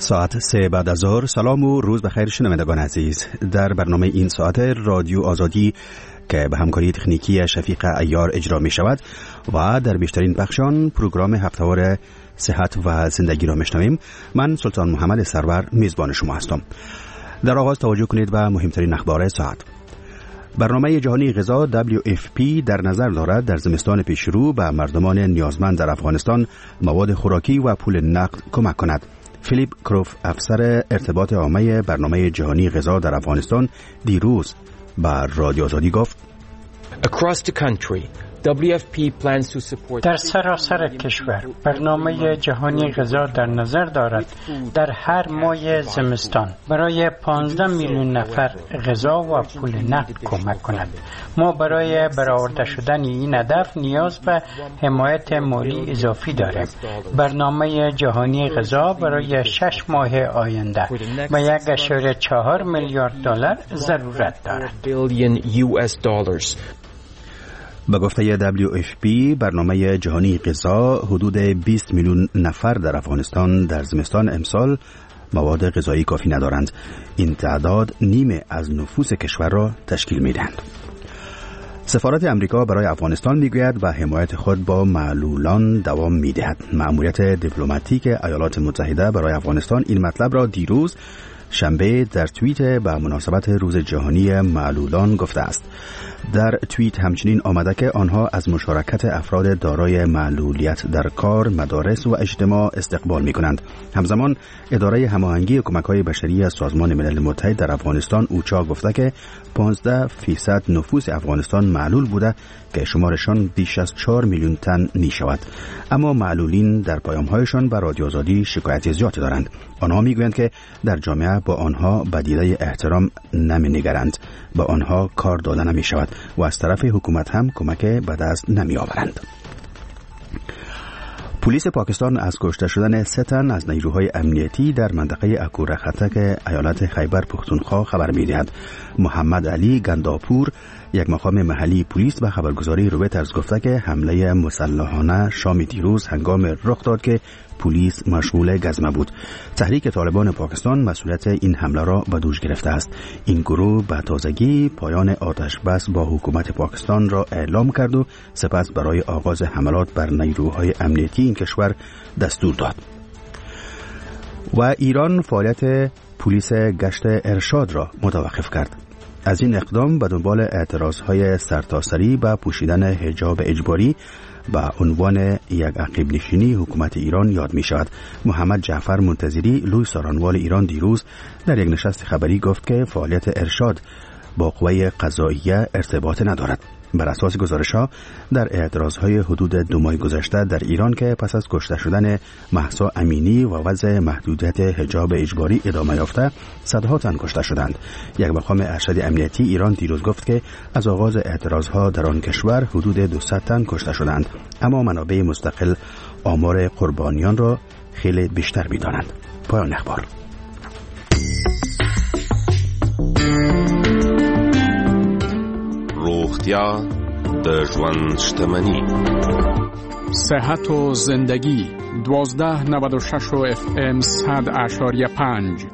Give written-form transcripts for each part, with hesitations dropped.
ساعت 3 بعد از ظهر. سلام و روز بخیر شنوندگان عزیز. در برنامه این ساعت رادیو آزادی که به همکاری تکنیکی شفیق عیار اجرا می شود و در بیشترین بخشان پروگرام هفته‌وار صحت و زندگی را میشنویم، من سلطان محمد سرور میزبان شما هستم. در آغاز توجه کنید به مهمترین اخبار ساعت. برنامه جهانی غذا WFP در نظر دارد در زمستان پیشرو به مردمان نیازمند در افغانستان مواد خوراکی و پول نقد کمک کند. فیلیپ کروف، افسر ارتباط عامه برنامه جهانی غذا در افغانستان، دیروز بر رادیو آزادی گفت: Across the country, WFP plans to support در سراسر کشور برنامه جهانی غذا در نظر دارد در هر ماه زمستان برای 15 میلیون نفر غذا و پول نقد کمک کند. ما برای برآورده شدن این هدف نیاز به حمایت مالی اضافی داریم. برنامه جهانی غذا برای 6 ماه آینده و 1.4 میلیارد دلار ضرورت دارد. به گفته WFP برنامه جهانی غذا حدود 20 میلیون نفر در افغانستان در زمستان امسال مواد غذایی کافی ندارند. این تعداد نیمه از نفوس کشور را تشکیل می‌دهند. سفارت امریکا برای افغانستان میگوید به حمایت خود با معلولان دوام می‌دهد. مأموریت دیپلماتیک ایالات متحده برای افغانستان این مطلب را دیروز شنبه در توییت به مناسبت روز جهانی معلولان گفته است. در توییت همچنین آمده که آنها از مشارکت افراد دارای معلولیت در کار، مدارس و اجتماع استقبال می کنند. همزمان اداره هماهنگی کمک‌های بشری از سازمان ملل متحد در افغانستان اوچا گفته که 15% نفوس افغانستان معلول بوده که شمارشان بیش از 4 میلیون تن می شود. اما معلولین در پیام‌هایشان به رادیو آزادی شکایت زیادی دارند. آنها میگویند که در جامعه با آنها به دیده احترام نمی‌نگرند، به آنها کار داده نمی شود و از طرف حکومت هم کمک به دست نمی آورند. پلیس پاکستان از کشته شدن 3 تن از نیروهای امنیتی در منطقه اکوره خطک ایالت خیبر پختونخوا خبر می‌دهد. محمد علی گنداپور، یک مقام محلی پلیس، به خبرگزاری رویترز گفته که حمله مسلحانه شام دیروز هنگام رخ داد که پلیس مشغول گزمه بود. تحریک طالبان پاکستان مسئولیت این حمله را به دوش گرفته است. این گروه به تازگی پایان آتش بس با حکومت پاکستان را اعلام کرد و سپس برای آغاز حملات بر نیروهای امنیتی این کشور دستور داد. و ایران فعالیت پلیس گشت ارشاد را متوقف کرد. از این اقدام به دنبال اعتراضهای سرتاسری به پوشیدن حجاب اجباری به عنوان یک عقب نشینی حکومت ایران یاد می شود. محمد جعفر منتظری، لوی سارانوال ایران، دیروز در یک نشست خبری گفت که فعالیت ارشاد با قوه قضاییه ارتباط ندارد. بر اساس گزارش‌ها در اعتراضهای حدود 2 ماه گذشته در ایران که پس از کشته شدن مهسا امینی و وضع محدودیت حجاب اجباری ادامه یافته، صدها تن کشته شدند. یک مقام ارشد امنیتی ایران دیروز گفت که از آغاز اعتراضها در آن کشور حدود 200 تن کشته شدند، اما منابع مستقل آمار قربانیان را خیلی بیشتر می‌دانند. پایان اخبار. روغتیا د ژوند شتمني. صحت و زندگی 1296 FM 100.5.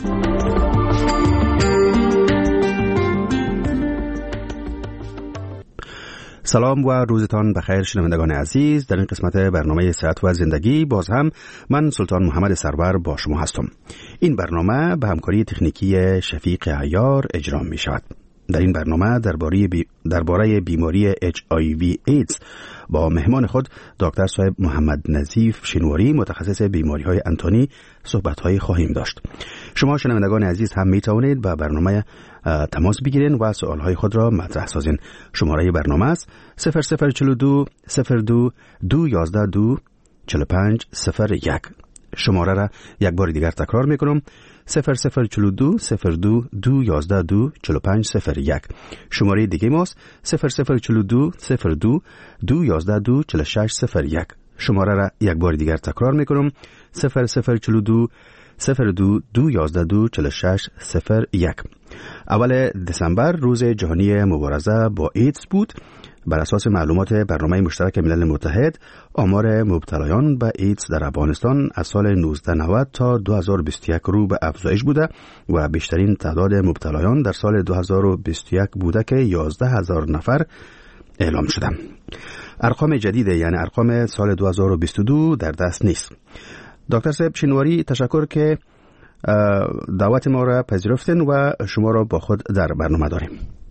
سلام و روزتان بخیر شنوندگان عزیز. در این قسمت برنامه صحت و زندگی باز هم من سلطان محمد سرور با شما هستم. این برنامه به همکاری تکنیکی شفیق عیار اجرا می شود. در این برنامه درباره بیماری HIV ایدز با مهمان خود دکتر صاحب محمد نظیف شینواری، متخصص بیماری‌های انتانی، صحبت‌هایی خواهیم داشت. شما شنوندگان عزیز هم می‌توانید با برنامه تماس بگیرین و سوال‌های خود را مطرح سازین. شماره برنامه است 0042 02 211 2 45 01. شماره را یک بار دیگر تکرار می‌کنم: 0042 02 211 2 45 01. شماره دیگه ماست 0042 02 211 2 46 01. شماره را یک بار دیگر تکرار میکنم: 0042 02-212-4601. اول دسامبر روز جهانی مبارزه با ایدز بود. بر اساس معلومات برنامه مشترک ملل متحد، آمار مبتلایان به ایدز در افغانستان از سال 1990 تا 2021 رو به افزایش بوده و بیشترین تعداد مبتلایان در سال 2021 بوده که 11,000 نفر اعلام شده. ارقام جدید یعنی ارقام سال 2022 در دست نیست. دکتر صاحب شینواری، تشکر که دعوت ما را پذیرفتین و شما را با خود در برنامه داریم.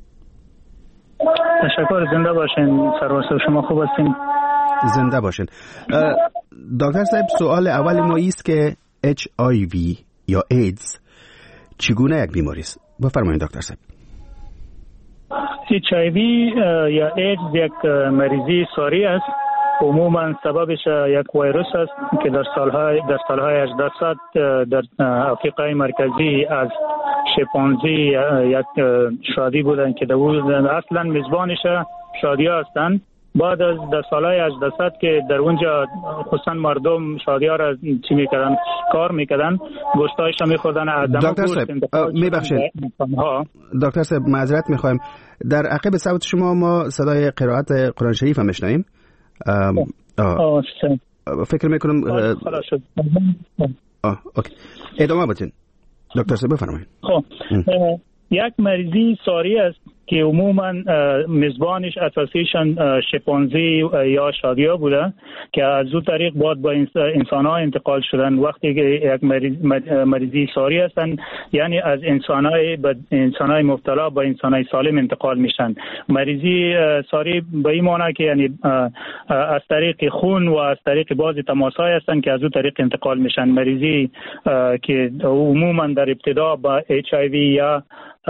تشکر، زنده باشین. سرورسو شما خوب هستین؟ زنده باشین. دکتر صاحب، سوال اول ما است که HIV یا ایدز چگونه یک بیماری است؟ بفرمایید دکتر صاحب. HIV یا ایدز یک مریضی ساری است. عموما سببش یک ویروس است که در سالهای 1800 در آفریقای مرکزی از شامپانزی یک شادی بودن که اصلا میزبانش شادی ها هستند. بعد از در سالهای 1800 که در اونجا خصوصا مردم شادی ها را چی میکردن، کار میکردن، گوشتایش را میخوردن. دکتر صاحب میبخشید، دکتر صاحب معذرت میخوایم، در عقب صوت شما ما صدای قرائت قرآن شریف هم میشنویم. فکر میکنم خلاص شد. اوکی، ادامه بدین دکتر صاحب، بفرمایید. خب یک مریضی ساری است که عموما میزبانش اساسیشان شامپانزی یا شادیا بوده که از اون طریق بعد با انسان‌ها انتقال شدن. وقتی که یک مریضی ساری هستن یعنی از انسان‌های مبتلا با انسان‌های سالم انتقال میشن. مریضی ساری به این معنی که یعنی از طریق خون و از طریق باز تماس‌های هستن که از اون طریق انتقال میشن. مریضی که عموما در ابتدا با HIV یا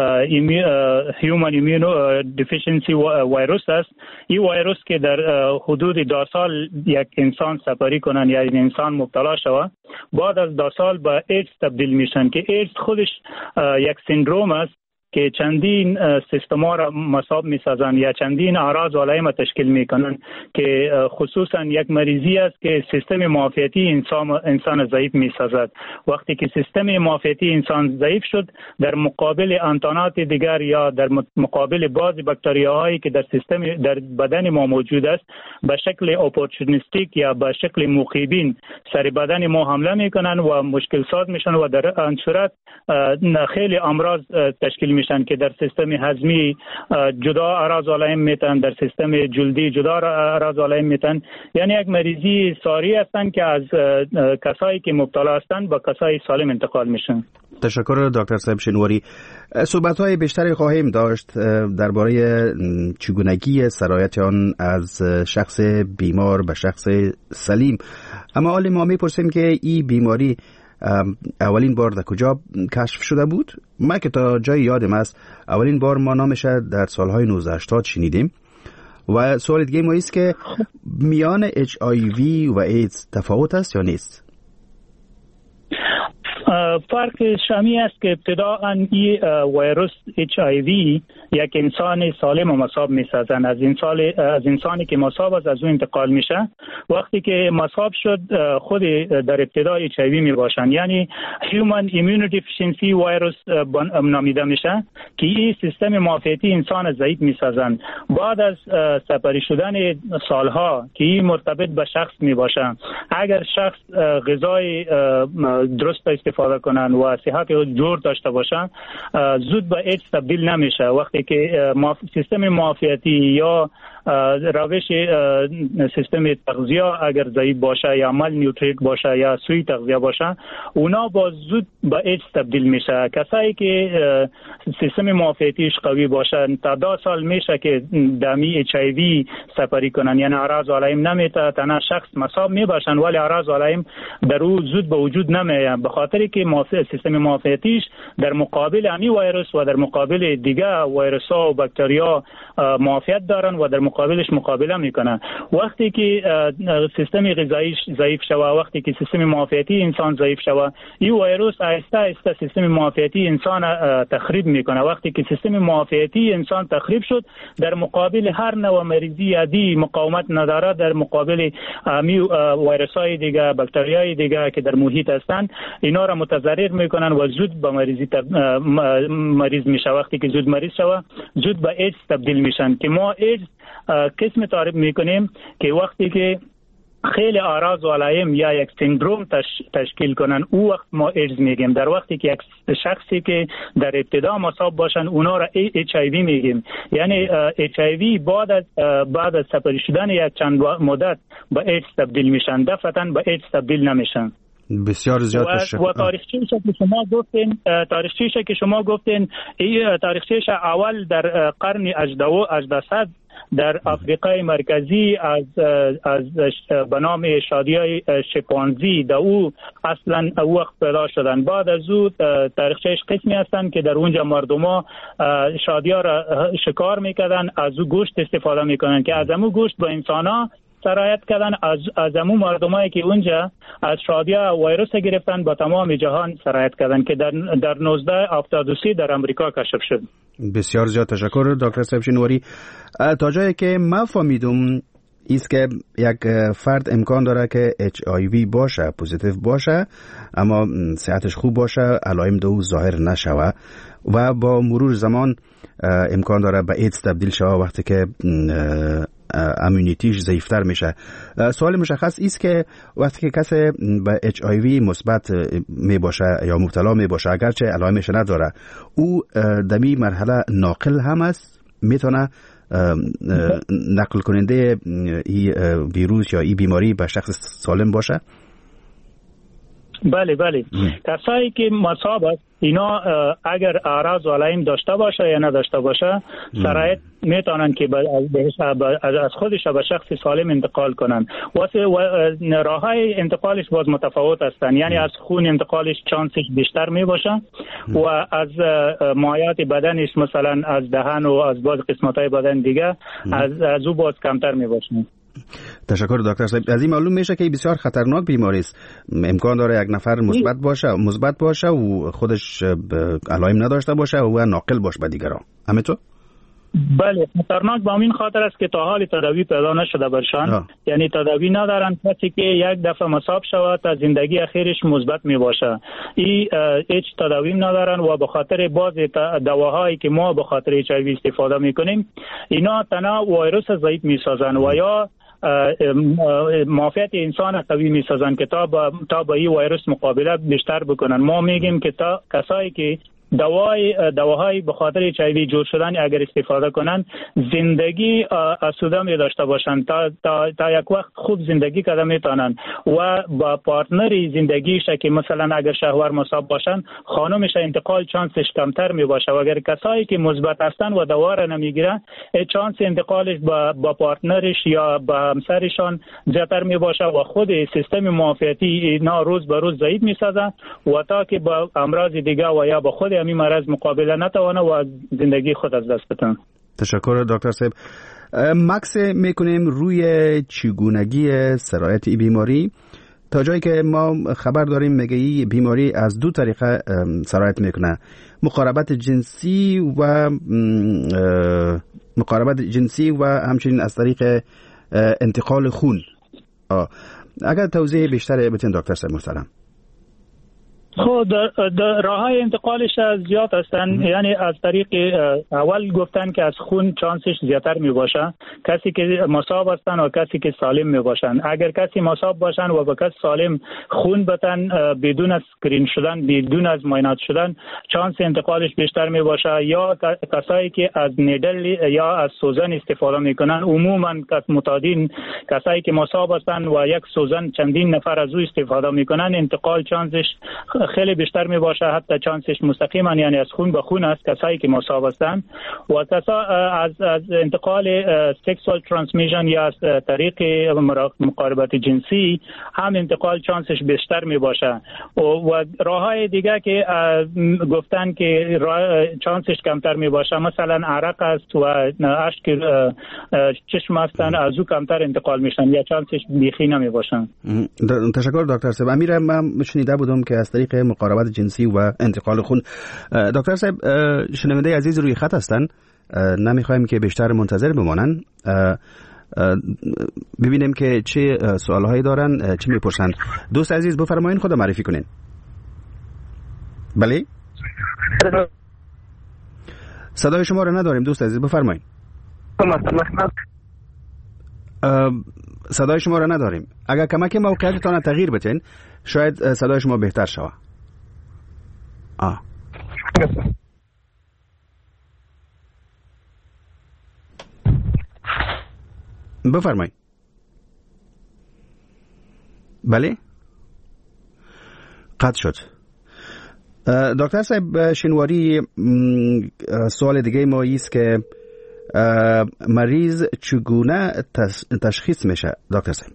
Human Immunodeficiency ویروس است. این ویروس که در حدود 2 سال یک انسان سپری کنن یا این انسان مبتلا شود، بعد از 2 سال به ایدز تبدیل میشن که ایدز خودش یک سندروم است که چندین سیستما را مصاب میسازن یا چندین اعراض و علائم تشکیل میکنن که خصوصا یک مریضی است که سیستم معافیتی انسان ضعیف میسازد. وقتی که سیستم معافیتی انسان ضعیف شد، در مقابل انتانات دیگر یا در مقابل بعضی باکتریاهایی که در بدن ما موجود است به شکل اپورتونیستیک یا به شکل مخیبین سر بدن ما حمله میکنن و مشکل ساز میشن و در آن صورت خیلی امراض تشکیل میشن که در سیستم هضمی جدا اعراض علائم میتن، در سیستم جلدی جدا اعراض علائم میتن. یعنی یک مریضی ساری هستن که از کسایی که مبتلا هستن با کسای سالم انتقال میشن. تشکر دکتر صاحب شینواری. صحبت‌های بیشتری خواهیم داشت درباره چگونگی سرایت آن از شخص بیمار به شخص سلیم، اما حالا ما میپرسیم که این بیماری اولین بار در کجا کشف شده بود؟ من که تا جای یادم است اولین بار ما نامش در سالهای 1980 شنیدیم و سوال دیگه ما است که میان HIV و ایدز تفاوت است یا نیست؟ فرق شامی است که ابتداءً این ویروس HIV یک انسان سالم و مصاب میسازن. از انسانی که مصاب است از اون انتقال میشه. وقتی که مصاب شد خود در ابتدا HIV می باشن، یعنی Human Immunodeficiency ویروس نامیده میشه که این سیستم معافیتی انسان ضعیف میسازن. بعد از سپری شدن سالها که این مرتبط به شخص می باشه، اگر شخص غذای درست استفاده کنن و صحت جور داشته باشن، زود به ایدز تبدیل نمیشه. وقتی که سیستم معافیتی یا روش سیستم تغذیه اگر ضعیف باشه یا مال نیوتریک باشه یا سوی تغذیه باشه، اونا با زود به ایدز تبدیل میشه. کسایی که سیستم معافیتیش قوی باشه تا 2 سال میشه که دمی HIV سپری کنن، یعنی اعراض و علائم نمیته. تنها شخص مصاب میباشن ولی اعراض و علائم در او زود به وجود نمیاد، به خاطری که سیستم معافیتیش در مقابل امی ویروس و در مقابل دیگه ویروس‌ها و باکتریا معافیت دارن و در مقابل مقابلش مقابله میکنه. وقتی که سیستم غذایی ضعیف شوه، وقتی که سیستم معافیتی انسان ضعیف شوه، این ویروس آهسته آهسته سیستم معافیتی انسان تخریب میکنه. وقتی که سیستم معافیتی انسان تخریب شد، در مقابل هر نوع مریضی عادی مقاومت نداره، در مقابل ویروس های دیگه، باکتری های دیگه که در محیط هستند، اینا را متضرر میکنن و زود به مریض میشه. وقتی که زود مریض شوه، زود به ایدز تبدیل میشن که ما ایدز قسم تعریف میکنیم که وقتی که خیلی اعراض و علائم یا یک سندروم تشکیل کنن، او وقت ما ایدز میگیم. در وقتی که یک شخصی که در ابتدا مصاب باشن، اونا را اچ آی وی میگیم. یعنی اچ آی وی بعد از سپری شدن یک چند مدت به ایدز تبدیل میشن، دفعتا به ایدز تبدیل نمیشن. بسیار زیاد تشکر. و تاریخچه‌ای که شما گفتین این تاریخچه‌اش اول در قرن 1800 در آفریقای مرکزی از به نام شادیای شپانزی در او اصلا وقت پیدا شدن. بعد از او تاریخچه‌اش قسمی هستند که در اونجا مردما شادیا را شکار میکردن، از او گوشت استفاده میکنن که از امو گوشت با انسانا سرایت کردن، از امو مردمایی که اونجا از شادیا ویروس گرفتن با تمام جهان سرایت کردن که در 1973 در امریکا کشف شد. بسیار زیاد تشکر دکتر صاحب شینواری. تا جایی که من فهمیدم ایست که یک فرد امکان داره که HIV باشه، پوزیتیو باشه، اما صحتش خوب باشه، علائم دو ظاهر نشوه و با مرور زمان امکان داره به ایدز تبدیل شوه وقتی که امونیتیش ضعیفتر میشه. سوال مشخص است که وقتی که کسی به HIV مثبت می باشه یا مبتلا می باشه، اگرچه علائمش نداره، او دمی مرحله ناقل هم است، میتونه نقل کننده این ویروس یا این بیماری به شخص سالم باشه؟ بله. کسایی که مصاب است، اینا اگر اعراض و علائم داشته باشه یا نداشته باشه، سرایت میتونن که از خودش به شخص سالم انتقال کنن. راههای انتقالش باز متفاوت هستن. یعنی از خون انتقالش چانسش بیشتر می باشه و از مایعات بدنش، مثلا از دهن و از باز قسمت‌های بدن دیگه، از او باز کمتر می باشه. تشکر دکتر صاحب. از این معلوم میشه که بسیار خطرناک بیماری است. امکان داره یک نفر مثبت باشه و خودش علائم نداشته باشه و ناقل باشه به دیگران. همینطور؟ بله، خطرناک به این خاطر است که تا حال تداوی پیدا نشده برشان. یعنی تداوی ندارن. کسی که یک دفعه مصاب شود تا زندگی اخیرش مثبت می باشه، هیچ تداوی ندارن و به خاطر بعض دواهایی که ما به خاطر HIV استفاده میکنیم، اینا تنها ویروس ضعیف میسازن و یا معافیت انسان قوی میسازن که تا با این ویروس مقابله بیشتر بکنن. ما میگیم که تا کسایی که دواهای به خاطر HIV جور شدن اگر استفاده کنن، زندگی آسوده می داشته باشن، تا یک وقت خوب زندگی کرده میتونن و با پارتنری زندگیش که مثلا اگر شوهر مصاب باشن، خانمش انتقال چانسش کمتر می باشه. و اگر کسایی که مثبت هستن و دوا را نمیگیرن، چانس انتقالش با پارتنرش یا با همسرشان زیادتر می باشه و خود سیستم معافیتی اینا روز به روز ضعیف میسازه و تا که با امراض دیگه و یا با خود همین مرض مقابله نتوانه و زندگی خود از دست بتن. تشکر دکتر صاحب. مکس میکنیم روی چگونگی سرایت این بیماری. تا جایی که ما خبر داریم میگه این بیماری از دو طریقه سرایت میکنه: مقاربت جنسی و همچنین از طریق انتقال خون. اگر توضیح بیشتر بتین دکتر صاحب محترم. خب در راههای انتقالش زیاد هستن. یعنی از طریق اول گفتن که از خون چانسش زیادتر می باشه، کسی که مصاب هستن و کسی که سالم می باشن. اگر کسی مصاب باشن و با کسی سالم خون بدن بدون از اسکرین شدن، بدون از معاینات شدن، چانس انتقالش بیشتر می باشه. یا کسایی که از نیدل یا از سوزن استفاده میکنن، عموما معتادین، کسایی که مصاب هستن و یک سوزن چندین نفر از او استفاده میکنن، انتقال چانسش خیلی بیشتر می باشه، حتی چانسش مستقیما یعنی از خون به خون است کسایی که مصاب هستند و کسا از انتقال سکسوال ترانسمیشن یا از طریق مقاربت جنسی هم انتقال چانسش بیشتر می باشه و راههای دیگه که گفتن که چانسش کمتر می باشه مثلا عرق است و اشک چشم هستن از او کمتر انتقال میشن یا چانسش بیخی نمی باشن. تشکر دکتر صاحب. امیر من شنیده بودم که از طریق مقاربت جنسی و انتقال خون. دکتر صاحب شنونده عزیز روی خط هستن، نمیخوایم که بیشتر منتظر بمانن، ببینیم که چه سوالهایی دارن، چه میپرسن. دوست عزیز بفرمایین، خود معرفی کنین. بله صدای شما رو نداریم دوست عزیز، بفرمایین. صدای شما رو نداریم. اگر کمک موقعیتتان تغییر بتین شاید صدای شما بهتر شود. بفرمایید. بله قطع شد. دکتر صاحب شنواری سوال دیگه ما ایست که مریض چگونه تشخیص میشه دکتر صاحب؟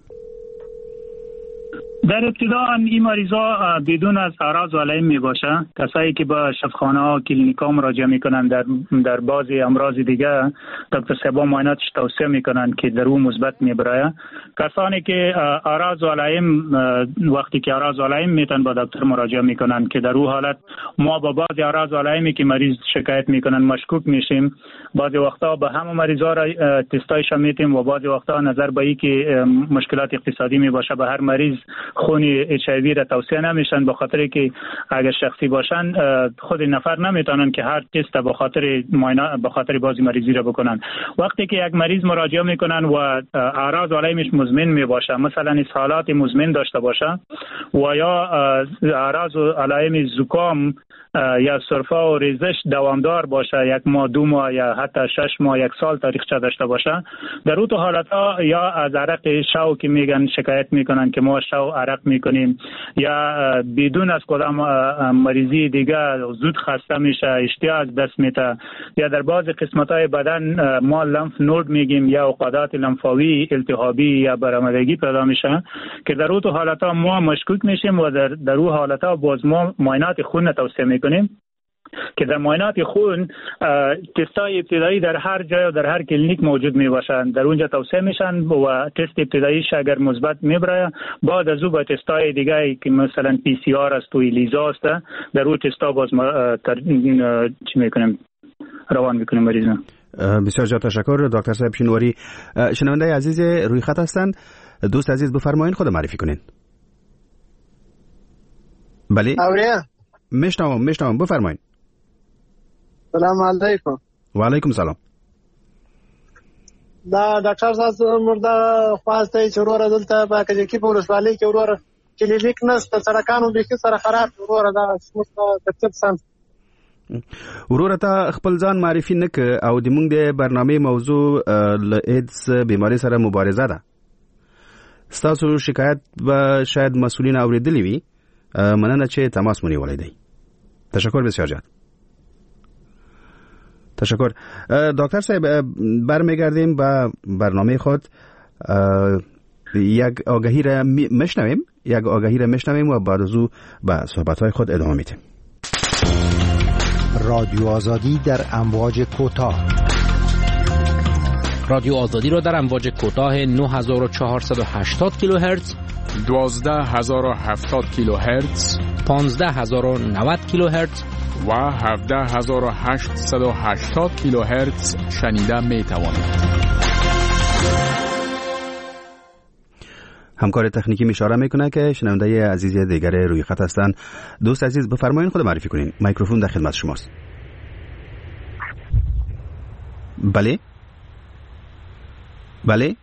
در ابتدا این مریضا بدون از اعراض و علائم می باشه. کسایی که با شفاخانه ها کلینیک ها مراجعه میکنن در بعضی امراض دیگه دکتر صاحبا معایناتش توصیه میکنن که در اون مثبت میبره. کسانی که اعراض و علائم وقتی که اعراض و علائم میتن با دکتر مراجعه میکنن که در اون حالت ما با بعضی اعراض و علائمی که مریض شکایت میکنن مشکوک میشیم. بعضی وقتا به همه مریضا را تستایش میتیم و بعضی وقتا نظر به این که مشکلات اقتصادی می باشه به هر مریض خونی اچ آی وی را توصیه نمیشن، به خاطر که اگر شخصی باشن خود نفر نمیتونن که هر تست به خاطر معاینه به خاطر بعضی مریضی را بکنن. وقتی که یک مریض مراجعه میکنن و اعراض و علائمش مزمن می باشه، مثلا اسهالات مزمن داشته باشه و یا اعراض و علائم زکام یا سرفه و ریزش دوامدار باشه، یک ماه دو ماه یا حتی 6 ماه یک سال تاریخچه داشته باشه، در اون حالت ها یا از عرق شو که میگن شکایت میکنن که ما شو عرق میکنیم یا بدون از کدام مریضی دیگه زود خسته میشه، اشتها از دست میده یا در بعض قسمت های بدن ما لمف نود میگیم یا عقدات لمفاوی التهابی یا برآمدگی پیدا میشه که در اون حالت ها ما مشکوک میشیم و در اون حالت ها باز ما معاینات خون توصیه میکنیم که در معاینات خون تستای ابتدایی در هر جای و در هر کلینیک موجود می باشند، در اونجا توصیه میشن و تست ابتداییش اگر مثبت میبره بعد از او با تستای دیگه که مثلا پی سی آر است و لیزا است در اون تستا باز چی میکنیم روان میکنیم مریضا. بسیار زیاد تشکر دکتر صاحب شنواری. شنونده عزیز روی خط هستند، دوست عزیز بفرمایید خود معرفی کنین. بله میشنوم بفرمایید. سلام علیکم. و علیکم سلام. دا ډاکټر صاحب مردا خواسته چې وروره دلته په کې په ولسوالۍ کې وروره کلینیک نشته، سړکانو به کې سره خراب وروره دا څه سم وروره ته خپل ځان معرفي نک او د موږ د برنامه موضوع ل ایدز بیماری سره مبارزه ده. ستاسو شکایت به شاید مسئولین اوریدلی وي، مننه چې تماس مونږ ولې دی. تشکر بسیار زیاد. تشکر دکتر صاحب. برمیگردیم به برنامه خود. یک آگهی را میشنویم و بعد از او به صحبت‌های خود ادامه میدیم. رادیو آزادی در امواج کوتاه. رادیو آزادی را در امواج کوتاه 9480 کیلوهرتز، 12070 کیلوهرتز، 15090 کیلوهرتز و 17880 کیلوهرتز شنیده می توانید. همکار تکنیکی اشاره میکنه که شنونده عزیز دیگر روی خط هستن. دوست عزیز بفرمایید خود معرفی کنین. میکروفون در خدمت شماست. بله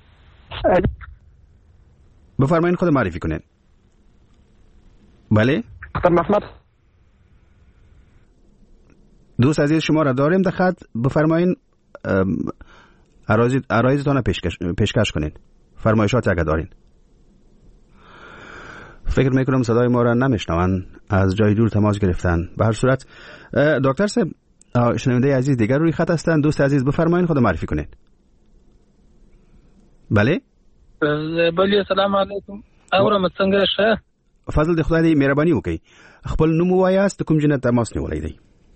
بفرمایید خود معرفی کنین. بله محمد. دوست عزیز شما را داریم در خط، بفرمایید عرایزتان پیشکش کنین، فرمایشات اگر دارین. فکر میکنم صدای ما را نمیشنوند، از جای دور تماس گرفتن. به هر صورت دکتر صاحب، شنونده عزیز دیگر روی خط هستن. دوست عزیز بفرمایید، خود معرفی کنید. بله سلام علیکم. اورم څنګه شه؟ فضل د خدای دې مهرباني وکړي، خپل نوم ووایاست، کوم جنت تماس نیولای دی؟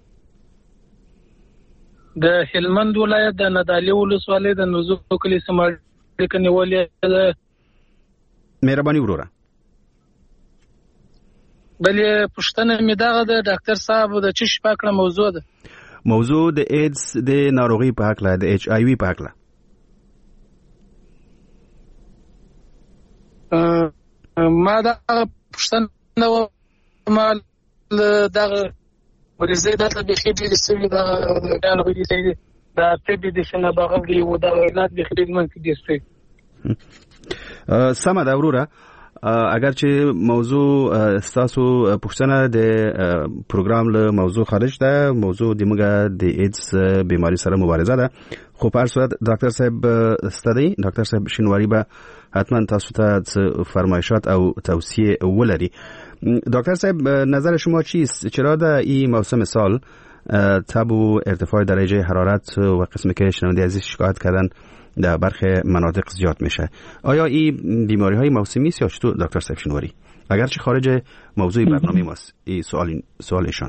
د هلمند ولایت د ندالي ولسوالۍ د نوزو کلی سمال کې نیولې. مهرباني وروره. بلې پښتنه مې دغه د ډاکټر صاحب د چش پاکړه موضوع ده. موضوع د ایډز د ناروغي په حق له، د ایچ آی وی په حق له. ما دا پښتنه ما دغه ورزه د بخې د سوي د ناروغي دي دا په دې څنګه باغلي و دا ولادت د خدمت کې دي سي. سمه دا وروره، اگر چې موضوع ستاسو پښتنه د پروګرام له موضوع خارج ده، موضوع د موږ د ایډز بیماری سره مبارزه ده، خو په هر صورت ډاکټر صاحب ستدي، ډاکټر صاحب شینواری به حتما تاسو ته فرمایشات او توصیه ولري. دکتر صاحب، نظر شما چیست؟ چرا در این موسم سال تب و ارتفاع درجه حرارت و قسمی که شنونده عزیز شکایت کردن در برخی مناطق زیاد میشه؟ آیا این بیماری های موسمی است یا چطور دکتر صاحب شینواری؟ اگرچه خارج موضوع برنامه ماست این سوالشان.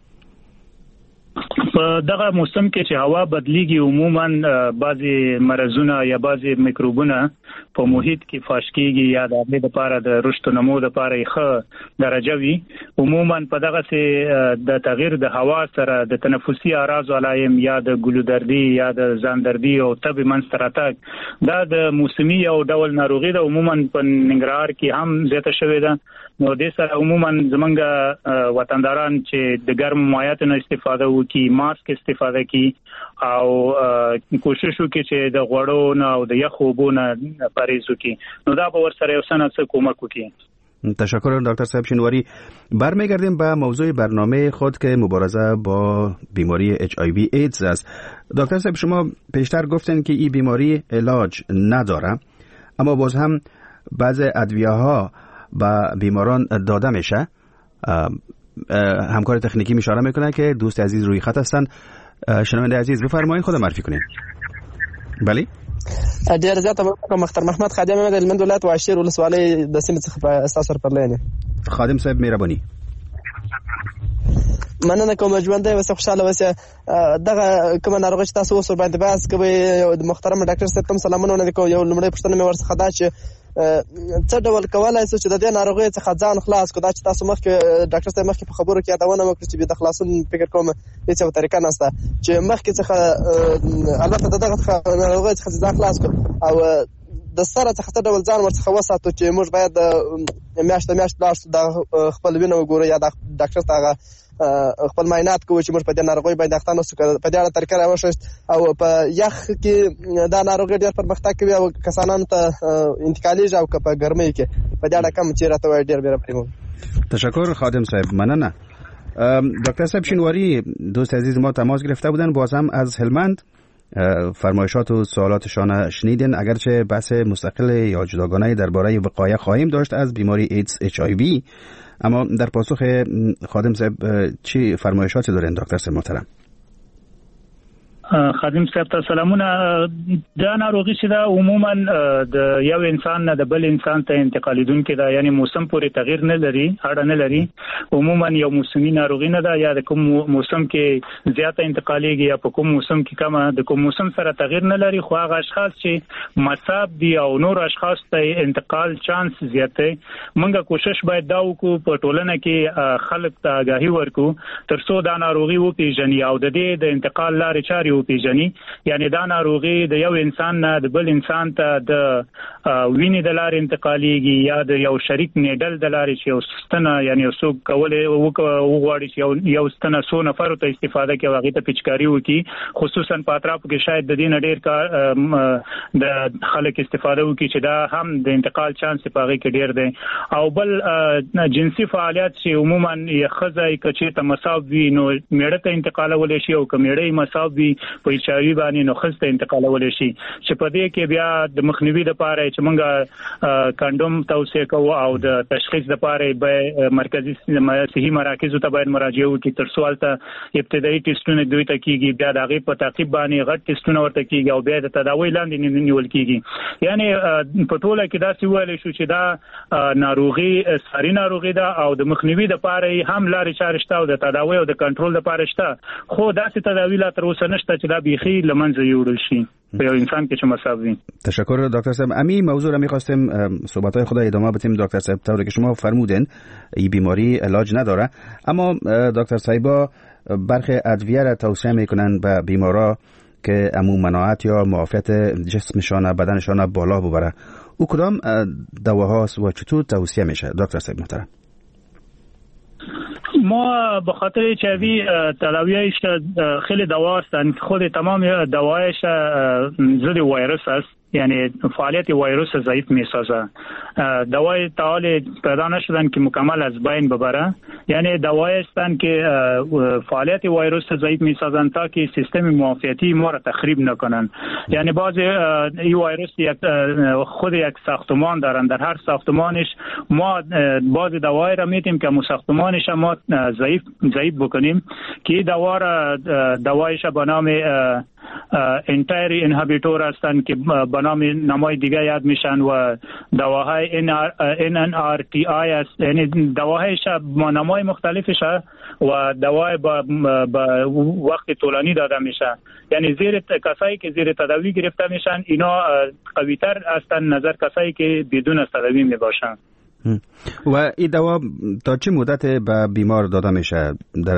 په دغه موسم کې چې هوا بدلیږي، عموما بعضی مرزونه یا بعضی میکروبونه په محیط کې فاش کیږي یا د هغې لپاره د رشد او نمو لپاره ښه درجه وي. عموما په دغه سي د تغییر د هوا سره د تنفسي اعراض علایم یا د ګلودردي یا د ځاندردي او تب منځته راتګ دا د موسمي او ډول ناروغي د عموما په ننګرهار کې هم زیاته شوې ده. نو د سره عموما زمونږ وطنداران چې د ګرم مایعاتو نه استفاده وکړي، ماسک استفاده کړي او کوشش وکړي چې د غوړو نه او د یخ اوبو نه پرهیز وکړي، نو دا به ورسره یو څه کومک وکړي. تشکر دکتر صاحب شینواری. برمیگردیم به موضوع برنامه خود که مبارزه با بیماری اچ آی وی ایدز است. دکتر صاحب، شما پیشتر گفتن که این بیماری علاج نداره، اما باز هم بعض ادویه‌ها با بیماران داده میشه. همکار تکنیکی اشاره میکنه که دوست عزیز روی خط هستن. شنونده عزیز بفرمایید، خود معرفی کنید. بله. ډیر زیاته کوم مختار محمد خادم د هلمند ولایت واشیر ولسوالۍ د سیمې څخه په اساس ورپرلینه. خادم صاحب مهرباني. مننه کوم، ژوند دی وسه خوشاله وسه. دغه کوم ناروغي چې تاسو اوس باندې باز کوي د محترم ډاکټر صاحب تم سلامونه نه کوم. یو لمړی پښتنه مې ورڅخه دا چې څه ډول کولای شو چې د دې ناروغي څخه ځان خلاص کړو. دا چې تاسو مخکې ډاکټر صاحب مخکې په خبرو کې یادونه وکړه چې د خلاصون فکر کوم هیڅ یو طریقه نشته چې مخکې څخه البته دغه ناروغي څخه ځان خلاص کړو او د سره څخه څه ډول ځان ورڅخه وساتو چې موږ باید میاشت لاړ د خپل وینه وګورو یا د ډاکټر ته خپل معاینات کوو چې موږ په دې ناروغي باندې اخته نشو په دې اړه طریقه راوښست او په یخ کې دا ناروغي ډېر پرمختګ کوي او کسانانو ته انتقالیږي او په ګرمۍ کې په دې اړه کم چیرته وایي ډېر مهرباني. تشکر خادم صاحب، مننه. دکتر صاحب شینواری، دوست عزیز ما تماس گرفته بودن، باز هم از هلمند فرمایشات و سوالاتشان شنیدین. اگرچه بحث مستقل یا جداگانه درباره وقایه خواهیم داشت از بیماری ایدز اچ آی وی، اما در پاسخ خادم صاحب چی فرمایشاتی دارین دکتر صاحب محترم؟ خادم صاحب ته سلامونه. دا ناروغي چې دا عموما د یو انسان نه د بل انسان ته انتقالیدونکې ده، یعنی موسم پورې تغییر نه لري، اړه نه لري. عموما یو موسمي ناروغي نه ده، یا د کوم موسم کې زیاته انتقالیږي یا په کوم موسم کې کمه، د کوم موسم سره تغییر نه لري. خو هغه اشخاص چې مصاب دي او نور اشخاص ته انتقال چانس زیات دی، موږ کوشش باید دا وکړو په ټولنه کې خلک ته آگاهي ورکړو ترڅو دا ناروغي وپیژني او د دې د انتقال لارې چارې پیژني. یعنی دا ناروغي د یو انسان نه د بل انسان ته د وینې د لارې انتقالیږي یا د یو شریک نیډل د لارې چې یو ستنه یعنی یو څوک کولای وغواړي چې یو ستنه څو نفرو ته استفاده کوي هغې ته پیچکاري وکړي، خصوصا په اطرافو کې شاید د دې نه ډېر کار د خلک استفاده وکړي چې دا هم د انتقال چانس په هغې کې ډېر دی. او بل جنسي فعالیت چې عموما ښځه که چېرته مصاب وي نو میړه ته انتقالولی شي او که میړه یې مصاب وي په HIV باندې نو خسته انتقالول شي چې په دې کې بیا د مخنیوي لپاره چې موږ کاندوم توصیه کوو او د تشخیص لپاره به مرکزی صحي مراکزو ته باید مراجعه وکړي تر څو ته ابتدایي ټیسټونه دوی ته کیږي بیا د هغې په تعقیب باندې غټ ټیسټونه ورته کیږي او بیا د تداوی لاندې نیول کیږي یعنی په ټوله کې داسې ویل شو چې دا ناروغي ساري ناروغي ده او د مخنیوي لپاره هم لارې چارې شته او د تداوی او د کنټرول لپاره شته خو داسې تداوی لا تر اوسه نشته چې دا بیخي لمنځه یوړل شي به انسان که چه مصابی. تشکر دکتر صاحب. امی موضوع را می‌خواستیم صحبت‌های خود ادامه بدیم دکتر صاحب. طوری که شما فرمودین این بیماری علاج نداره اما دکتر صاحبا برخی ادویه را توصیه میکنن به بیمارا که مناعت یا معافیت جسمشان بدنشان بالا ببره. او کدام دواهاست و چطور توصیه میشه دکتر صاحب محترم؟ ما به خاطر HIV تداویش خیلی دوا هستند خود تمام دوایش ضد ویروس است یعنی فعالیت ویروس ضعیف میسازه دوای تعال پیدا نشدن که مکمل از بین ببره یعنی دوای هستند که فعالیت ویروس ضعیف میسازن تا که سیستم معافیتی ما را تخریب نکنن یعنی بعض این ویروس خود یک ساختمان دارن در هر ساختمانش ما بعض دوای را میتیم که ساختمانش ما ضعیف بکنیم که دوایش به نام انتایری انهابیتور هستند که به نام نمای دیگه یاد میشن و دواهای NNRTI است یعنی دواهایش با نمای مختلفش و دوای با وقت طولانی داده میشه یعنی کسایی که زیر تداوی گرفته میشن اینا قویتر هستند نظر کسایی که بدون از تداوی میباشن. و این دوا تا چه مدت به بیمار داده میشه؟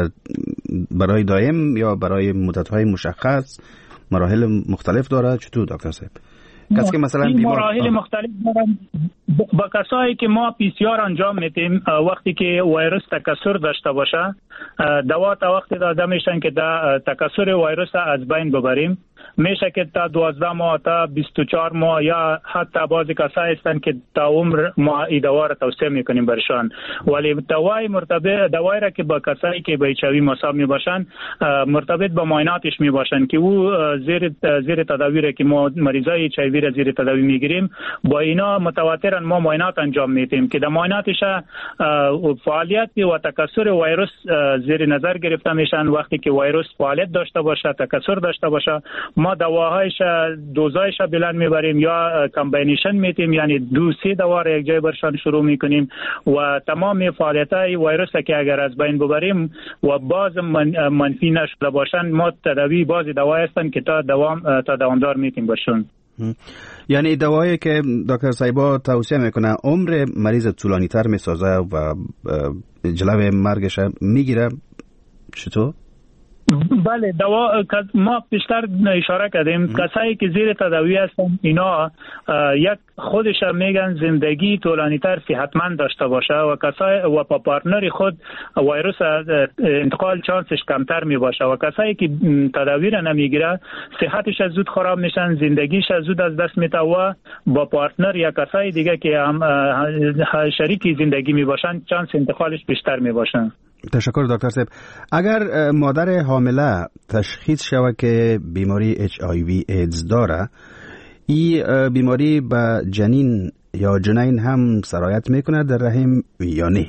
برای دائم یا برای مدت‌های مشخص؟ مراحل مختلف داره چطور دکتر صاحب؟ کسی که مثلا بیمار مراحل مختلف دارن با کسایی که ما PCR انجام میدیم وقتی که ویروس تکثر داشته باشه دوا تا وقتی داده میشن که تکثر ویروس از بین ببریم میشه که تا 12 ماه تا 24 ماه یا حتی بعضی کسایی هستن که تا عمر ما این دوا را توصیه میکنیم برشان ولی دوایی را که با کسایی که به HIV مصاب میباشن مرتبط با معایناتش میباشن که او زیر تداوی را که ما مریضای HIV را زیر تداوی میگیریم با اینا متواترا ما معاینات انجام میدیم که در معایناتش فعالیت و تکثر ویروس زیر نظر گرفته میشن وقتی که ویروس فعالیت داشته باشه تکثر داشته باشه ما دواهایش دوزایش بلند میبریم یا کامبینیشن میتیم یعنی 2-3 دوا را یک جای برشان شروع میکنیم و تمام فعالیتای ویروس که اگر از بین ببریم و باز منفی نشده باشن ما تداوی باز دوای هستن که تا دوامدار میتیم برشون. یعنی دوایی که دکتر صاحبا توصیه میکنه عمر مریض طولانی تر میسازه و جلوی مرگش میگیره چطور؟ بله دوا ما پیشتر اشاره کردیم کسایی که زیر تداوی هستن اینا یک خودش میگن زندگی طولانی‌تر صحتمند داشته باشه و کسای و با پارتنر خود ویروس انتقال چانسش کمتر می باشه و کسایی که تداوی را نمیگیره صحتش زود خراب میشن زندگیش زود از دست میده و با پارتنر یا کسای دیگه که هم شریکی زندگی می باشن چانس انتقالش بیشتر می باشن. تشکر دکتر صاحب. اگر مادر حامله تشخیص شود که بیماری HIV ایدز داره این بیماری به جنین یا جنین هم سرایت میکنه در رحم یا نه؟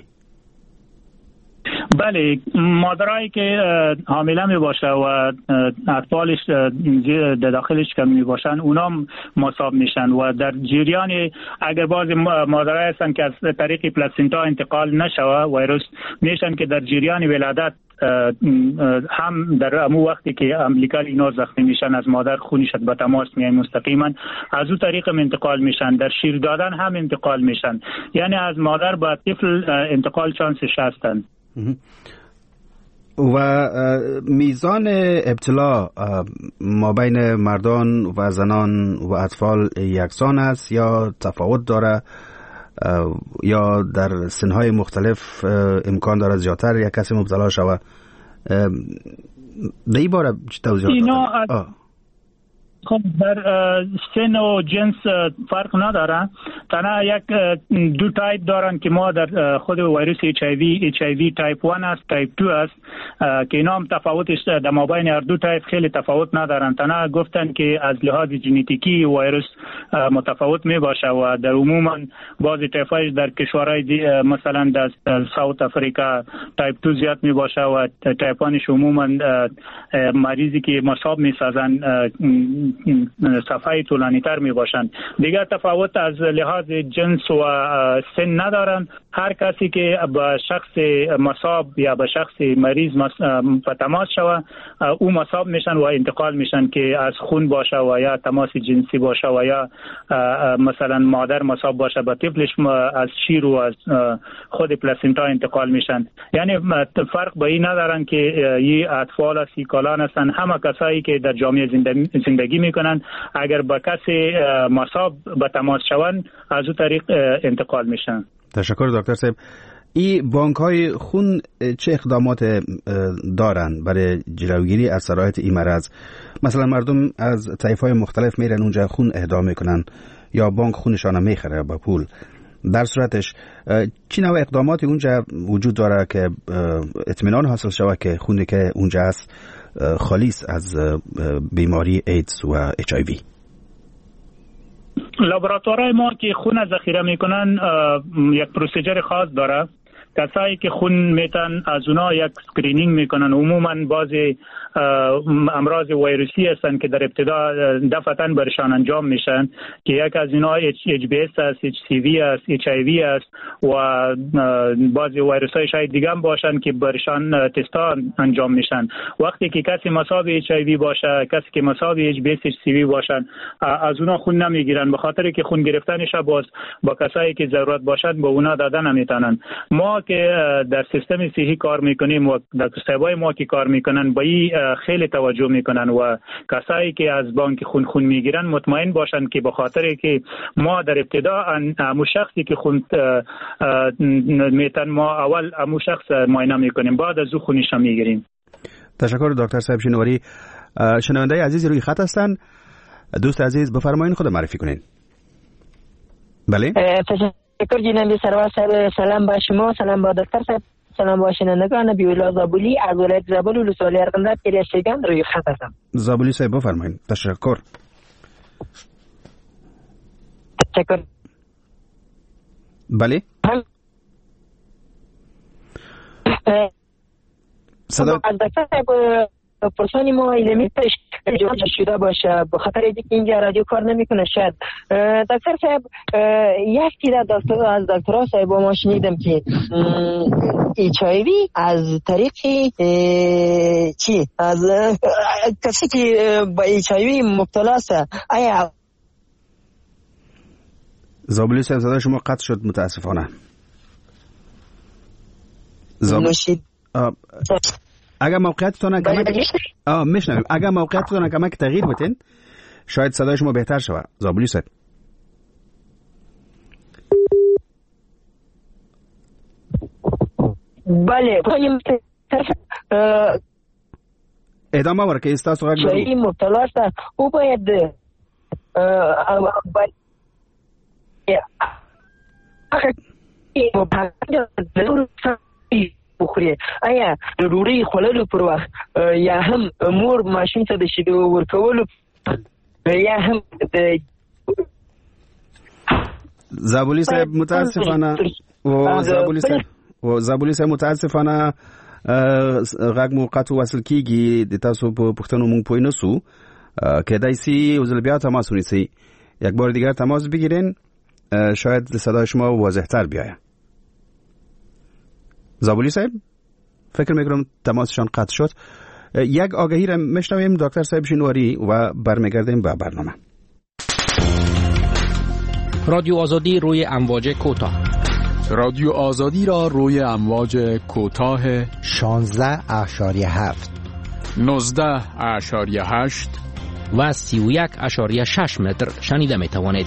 بله مادرایی که حامله می باشه و اطفالش در داخلش کم می باشن اونا مصاب میشن و در جریان اگر بعضی مادرای هستن که از طریق پلاسینتا انتقال نشوه ویروس میشن که در جریان ولادت هم در امو وقتی که امبلیکال اینا زخمی میشن از مادر خونش به تماس میای مستقیما از اون طریق انتقال میشن در شیر دادن هم انتقال میشن یعنی از مادر به طفل انتقال چانسش هستن. و میزان ابتلا ما بین مردان و زنان و اطفال یکسان است یا تفاوت داره یا در سنهای مختلف امکان داره زیادتر یا کسی مبتلا شود؟ در این باره چه توضیحات داره؟ خب در سن و جنس فرق نداره تنها یک دو تایپ دارن که ما در خود ویروس HIV تایپ 1 است، تایپ 2 است که اینا هم تفاوتش در مابین هر دو تایپ خیلی تفاوت ندارن. تنها گفتن که از لحاظ ژنتیکی ویروس متفاوت می باشه و در عموما بعضی تایپ‌هاش در کشورهای مثلا در ساوت افریقا تایپ 2 زیاد می باشه و تایپانش عموما مریضی که مصاب می سازن صفحه طولانی تر می باشند. دیگر تفاوت از لحاظ جنس و سن ندارن. هر کسی که با شخص مصاب یا با شخص مریض په تماس شوه او مصاب میشن و انتقال میشن که از خون باشه و یا تماس جنسی باشه و یا مثلا مادر مصاب باشه با طفلش از شیر و از خود پلاسنتا انتقال میشن. یعنی فرق به این ندارن که این اطفال سیکالان هستن، همه کسایی که در جامعه زندگی میکنن اگر با کسی مصاب به تماس شون از اون طریق انتقال میشن. تشکر دکتر صاحب. این بانک های خون چه اقدامات دارن برای جلوگیری از سرایت این مرض؟ مثلا مردم از طیف‌های مختلف میرن اونجا خون اهدا میکنن یا بانک خونشان میخره با پول. در صورتش چی نوع اقداماتی اونجا وجود داره که اطمینان حاصل شود که خونی که اونجا هست خالیس از بیماری ایدز و HIV؟ لابراتوارهای ما که خون ذخیره میکنن یک پروسیجر خاص داره. کسایی که خون میتن از اونا یک اسکرینینگ میکنن. عموما بعضی امراض ویروسی هستن که در ابتدا دفعتاً برشان انجام میشن که یک از اینا HBS است، HCV است، HIV است و بعضی ویروس های شاید دیگه هم باشن که برشان تستا انجام میشن. وقتی که کسی مصاب HIV باشه، کسی که مصاب HBS HCV باشن از اونا خون نمیگیرن به خاطر که خون گرفتنش باز با کسایی که ضرورت باشد به اونا دادن نمیتونن. ما که در سیستم صحی کار میکنیم و دکترای ما که کار میکنن به این خیلی توجه میکنن و کسایی که از بانک خون میگیرن مطمئن باشن که به خاطر که ما در ابتدا امو شخصی که خون میتن ما اول امو شخص معاینه میکنیم بعد از او خونش میگیریم. تشکر دکتر صاحب شنواری. شنونده عزیز روی خط هستن. دوست عزیز بفرمایید خود معرفی کنین. بله. تشکر جناب سرور صاحب. سلام با شما، سلام با دکتر صاحب، سلام با شنوندگان. بیولا زابولی از ولایت زابل ولسوالی ارغنداب پیرشگان روی خط هستم. زابولی صاحب بفرمایید. تشکر. تشکر. بله. صدا از دکتر صاحب پرسانی ما علمی جواب شده باشه به خاطر اینکه اینجا رادیو کار نمیکنه شاید. دکتر صاحب یک تعداد از دکترها صاحب ما شنیدم که HIV از طریق چی از کسی که با HIV مبتلا است آیا زابلی صاحب صدا شما قطع شد متاسفانه. اگر موقعیتتون میشنویم اگر موقعیتتون کمک تغییر بتین شاید صدای شما بهتر شود. زابلی صاحب بله ادامه ورکه استاسو غږ شایي مبتلا است او باید بخوري. آیا د ډوډۍ خوړلو پر وخت یا هم مور ماشوم ته د شیدو ورکولو یا هم د زابولی صاحب متاسفانه زابولی صاحب متاسفانه غږ مو قطع وصل کیږي د تاسو په پښتنو مونږ پوه نه سو کېدای سي وزل بیا تماس ونیسئ یک بار دیگر تماس بگیرین شاید صدای شما واضح‌تر بیاید. زابولی صاحب فکر میکنم تماسشان قطع شد. یک آگهی را میشنویم دکتر صاحب شنواری و برمیگردیم به برنامه. رادیو آزادی روی امواج کوتاه. رادیو آزادی را روی امواج کوتاه 16.7 19.8 و 31.6 متر شنیده می توانید.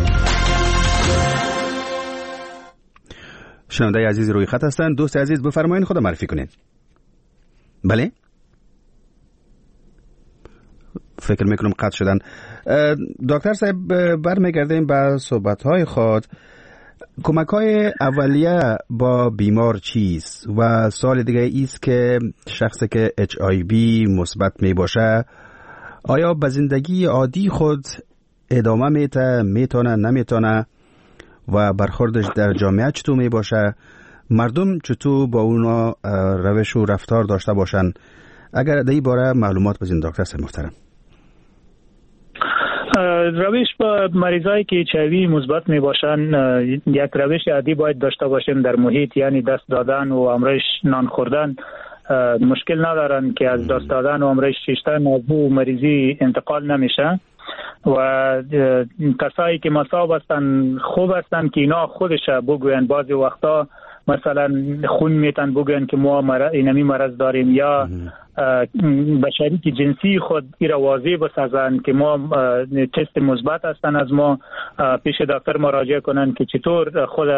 شنونده عزیز روی خط هستند. دوست عزیز بفرمایید خود معرفی کنید. بله فکر میکنم قطع شدن. دکتر صاحب برمیگردیم به صحبت‌های خود. کمک‌های اولیه با بیمار چیست و سوال دیگه ایست که شخصی که HIV مثبت می باشه آیا به زندگی عادی خود ادامه میتونه نمیتونه و برخوردش در جامعه چطور می باشه؟ مردم چطور با اونا روش و رفتار داشته باشن؟ اگر در این باره معلومات بزنید دکتر صاحب محترم. روش با مریضایی که HIV مثبت می باشن یک روش عادی باید داشته باشیم در محیط، یعنی دست دادن و امرش نان خوردن. مشکل ندارن که از دست دادن و امرش شیشتن از او مریضی انتقال نمیشه و کسایی که مصاب هستن خوب هستن که اینا خودش بگوین. بعضی وقتا مثلا خون میتن بگوین که ما اینمی مرض داریم یا به شریک جنسی خود ایرا واضح بسازن که ما تست مثبت هستن از ما، پیش دکتر مراجعه کنن که چطور خود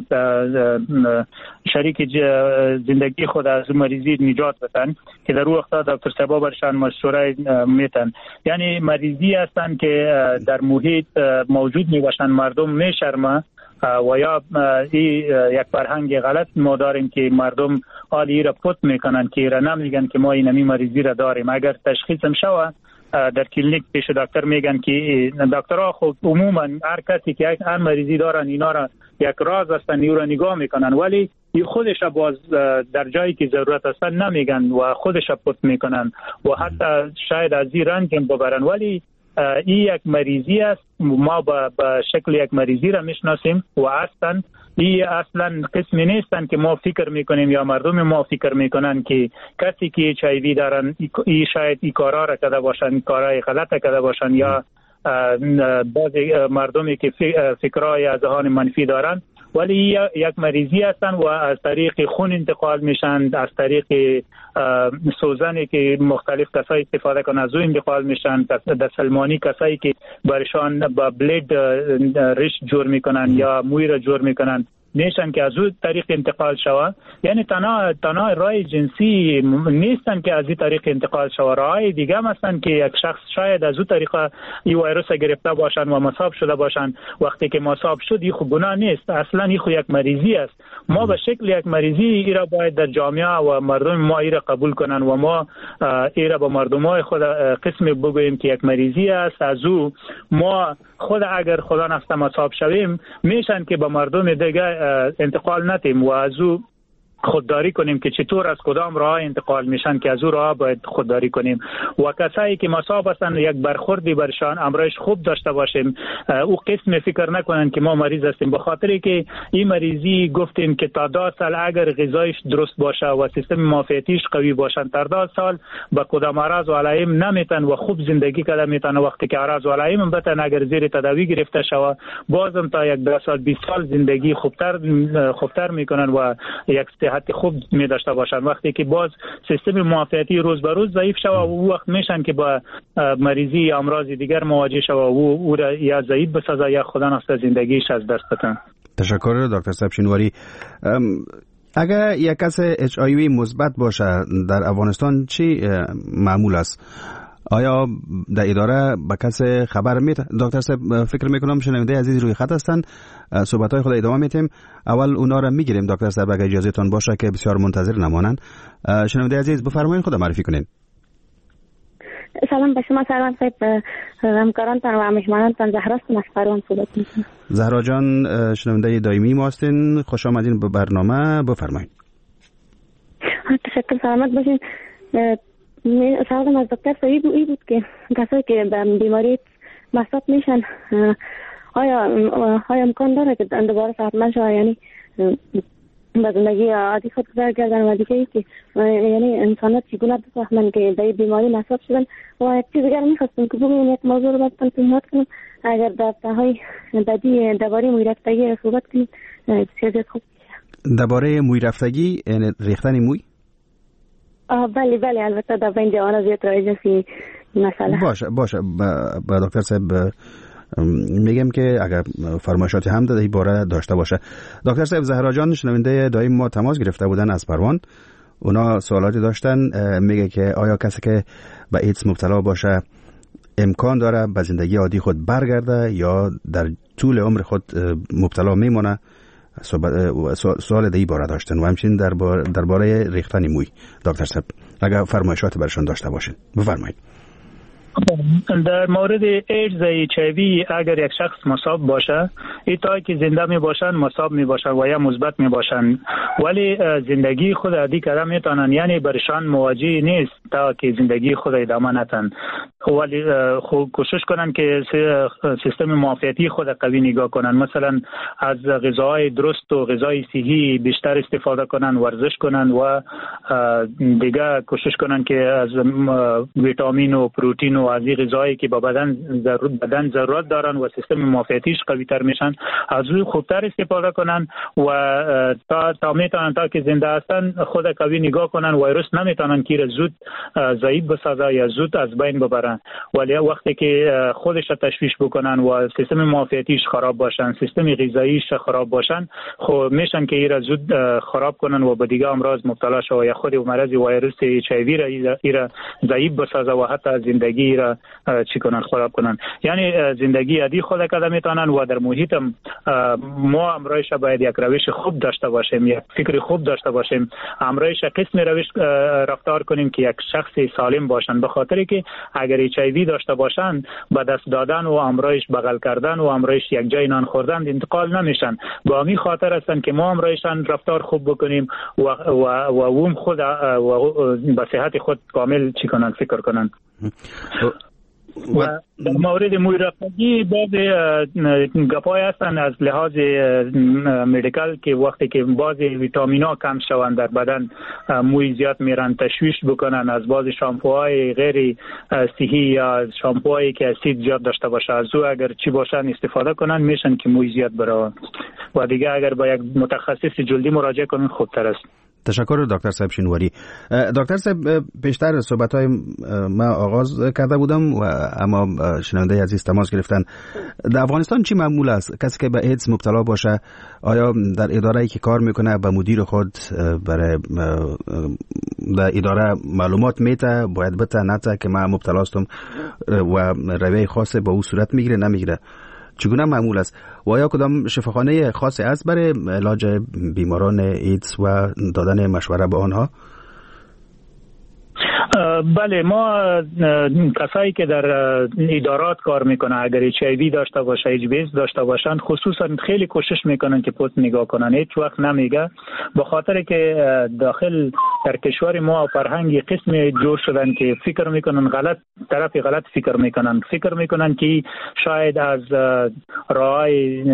شریک زندگی خود از مریضی نجات بدن که در وقتا دکتر صاحب برشان مشوره میتن. یعنی مریضی هستن که در محیط موجود میباشن، مردم میشرمه و یا یک فرهنگ غلط ما داریم که مردم حالی را پت میکنن که را نمیگن که ما اینمی مریضی را داریم. اگر تشخیصم شوه در کلینیک پیش دکتر میگن که دکترها خب عموما هر کسی که هر مریضی دارن اینا را یک راز هستن اینا را نگاه میکنن، ولی خودش باز در جایی که ضرورت هستن نمیگن و خودش پت میکنن و حتی شاید از این رنج ببرن، ولی این یک مریضی است. ما به شکل یک مریضی را میشناسیم و این اصلا قسمی نیستن که ما فکر میکنیم یا مردم ما فکر میکنن که کسی که HIV دارن این شاید این کارا را کرده باشن، کارهای غلط کرده باشن، یا بعضی مردمی که فکرهای از ذهن منفی دارن، ولی یک مریضی هستن و از طریق خون انتقال میشن، از طریق سوزنی که مختلف کسایی استفاده کنن از اون انتقال میشن، دستلمانی کسایی که برشان با بلید ریش جور میکنن یا موی را جور میکنن نیستن که از اون طریق انتقال شود. یعنی تنها راه جنسی نیستن که از این طریق انتقال شود، راه دیگه هم هستن که یک شخص شاید از اون طریق این ویروس گرفته باشن و مصاب شده باشن. وقتی که مصاب شد این خب گناه نیست، اصلا این خب یک مریضی است. ما به شکل یک مریضی ایرا باید در جامعه و مردم ما ایرا قبول کنن و ما ایرا با مردمای خود قسم بگوییم که یک مریضی است. از او ما خود اگر خدا نخواسته مصاب شویم میشن که با مردم دیگه انتقال ندیم و از او خودداری کنیم که چطور از کدام راه انتقال میشن که از او راه باید خودداری کنیم و کسایی که مصاب هستن یک برخوردی برشان امرش خوب داشته باشیم. او قسم فکر نکنن که ما مریض هستیم، به خاطری که این مریضی گفتیم که تا 10 سال اگر غذایش درست باشه و سیستم معافیتیش قوی باشن تا 10 سال با کدام اعراض و علائم نمیتن و خوب زندگی کرده میتن. وقتی که اعراض و علائم بتن اگر زیر تداوی گرفته شود بازم تا یک 10 سال 20 سال زندگی خوبتر میکنن و یک صحت خوب می داشته باشن. وقتی که باز سیستم معافیتی روز به روز ضعیف شود و وقت میشن که با مریضی امراض دیگر مواجه شود و او را یا ضعیف بسازه یا خدا نخواسته زندگیش از دست بده. تشکر دکتر صاحب شینواری. اگر یک کس HIV مثبت باشه در افغانستان چی معمول است؟ آیا در اداره به کس خبر میده؟ دکتر صاحب فکر میکنم شنونده عزیز روی خط هستن، صحبت‌های خود ادامه میتیم. اول اونا را میگیریم دکتر صاحب اگر اجازهتون باشه که بسیار منتظر نمانن. شنونده عزیز بفرمایید خود معرفی کنین. سلام به شما سلام صاحب، همکارانتان و مهمانانتان. زهرا هستم از فرمان صحبت میکنم. زهرا جان شنونده دائمی ما هستین، خوش آمدین به برنامه، بفرمایید. تشکر، سلامت باشین. سوالم از دکتر صاحب این بود که کسایی که به بیماری مصاب میشن آیا امکان داره که دوباره صحتمند شوند، یعنی به زندگی عادی خود برگردن؟ و دیگه ای که یعنی انسانات چگونه بفهمن که به بیماری مصاب شدن؟ و یک چیز دیگر میخواستم که بگویم، یک موضوع رو باید پیشنهاد کنم اگر در دفعه‌های بعدی درباره موی رفتگی صحبت کنیم بسیار خوب میشه. درباره موی رفتگی یعنی ریختن موی؟ بله البته در بین جوانان زیاد رایج است مسئله. باشه با دکتر صاحب میگم که اگر فرمایشاتی هم در این باره داشته باشه. دکتر صاحب زهرا جان شنونده دائم ما تماس گرفته بودن از پروان، اونا سوالاتی داشتن. میگه که آیا کسی که به ایدز مبتلا باشه امکان داره به زندگی عادی خود برگرده یا در طول عمر خود مبتلا میمونه؟ سوال دیگه باره داشتن و همچنین درباره ریختن موی. دکتر صاحب اگر فرمایشات برشان داشته باشین بفرمایید. در مورد ایدز HIV اگر یک شخص مصاب باشه، ایتایی که زنده می باشن مصاب می باشن و یا مثبت می باشن، ولی زندگی خود عادی کردن میتونن، یعنی برشان مواجه نیست تا که زندگی خود ادامه نتن، ولی خوب کوشش کنن که سیستم معافیتی خود قوی نگاه کنن، مثلا از غذاهای درست و غذای صحی بیشتر استفاده کنن، ورزش کنن و دیگه کوشش کنن که از ویتامین و پروتئین و از غذایی که با بدن ضرورت دارن و سیستم معافیتیش قوی تر میشن از روی خوبتر استفاده کنن و تا میتونن تا که زنده هستن خود قوی نگاه کنن، ویروس نمیتونن که زود ضعیف بسازه یا زود از بین ببرن، ولی وقتی که خودش تشویش بکنن و سیستم معافیتیش خراب باشن، سیستم غذاییش خراب باشن، خب میشن که ایرا زود خراب کنن و به دیگه امراض مبتلا شوه یا خود مرض ویروس HIV را ضعیف بسازه و حتی زندگی را چی کنن خراب کنن. یعنی زندگی عادی خود کده میتونن و در محیط ما امرایش باید یک روش خوب داشته باشیم، یک فکر خوب داشته باشیم، امرایش قسم روش رفتار کنیم که یک شخص سالم باشن، به خاطر که اگر HIV داشته باشن به دست دادن و امرایش بغل کردن و امرایش یک جای نان خوردن انتقال نمیشن، با همین خاطر هستن که ما امرایشان رفتار خوب بکنیم و اون خود به صحت خود کامل چی کنن فکر کنن. و در مورد موی رفتگی بعض گپای هستن از لحاظ مدیکال که وقتی که بعض ویتامین ها کم شوند در بدن موی زیاد میرن تشویش بکنن، از بعض شامپوهای غیر صحی یا شامپوهایی که اسید زیاد داشته باشه از او اگر چی باشن استفاده کنن میشن که موی زیاد برون و دیگه اگر با یک متخصص جلدی مراجعه کنن خوبتر است. تشکر دکتر صاحب شینواری. دکتر صاحب بیشتر صحبت‌های ما آغاز کرده بودم و اما شنونده عزیز تماس گرفتن. در افغانستان چی معمول است؟ کسی که به ایدز مبتلا باشه آیا در اداره‌ای که کار میکنه به مدیر خود برای در اداره معلومات میده باید بته نته که من مبتلا هستم و رویه خاص با او صورت میگیره نمیگیره؟ چگونه معمول است و آیا کدام شفاخانه خاصی است برای علاج بیماران ایدز و دادن مشوره به آنها؟ بله، ما کسایی که در ادارات کار میکنن اگر HIV داشته باشه HIV داشته باشن خصوصا خیلی کوشش میکنن که پست نگاه کنن، هیچ وقت نمیگه به خاطر که داخل در کشور ما فرهنگی قسم جور شدن که فکر میکنن طرف غلط فکر میکنن که شاید از راهای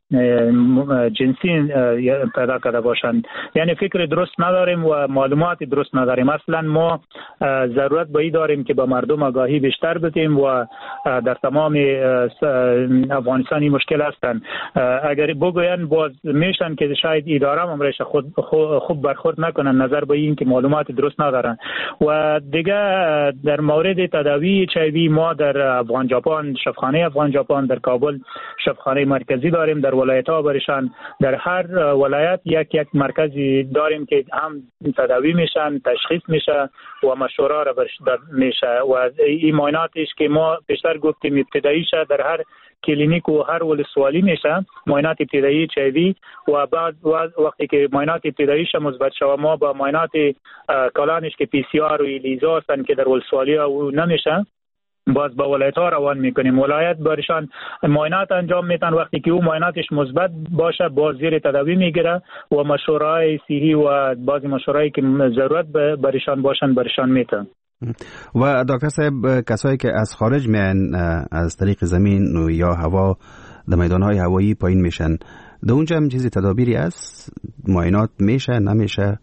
جنسی پیدا کرده باشن، یعنی فکر درست نداریم و معلومات درست نداریم. اصلا ما ضرورت به این داریم که با مردم آگاهی بیشتر بدیم و در تمام افغانستانی مشکل هستند. اگر بگوین باز میشن که شاید اداره امرش خوب برخورد نکنن نظر به این که معلومات درست ندارن. و دیگه در مورد تداوی HIV ما در افغان ژاپن شفاخانه افغان ژاپن در کابل شفاخانه مرکزی داریم، در ولایت ها برشان در هر ولایت یک مرکزی داریم که هم تداوی میشن، تشخیص میشه و مشوره را میشه و این معایناتش که ما بیشتر گفتیم ابتدایی شه در هر کلینیک و هر ولسوالی میشه معاینات ابتدایی HIV و بعد وقتی که معاینات ابتدایی شه مثبت شوه ما با معاینات کلانش که PCR و الیزا هستن که در ولسوالی او نمیشه باز با ولایت ها روان میکنیم، ولایت برشان معاینات انجام میتن، وقتی که او معایناتش مثبت باشه باز زیر تداوی میگیره و مشوره‌های صحی و بعضی مشوره‌ای که ضرورت برشان باشن برشان میتن. و دکتر صاحب کسایی که از خارج میان از طریق زمین یا هوا در میدانهای هوایی پایین میشن در اونجا هم چیزی تدابیری است؟ معاینات میشه نمیشه؟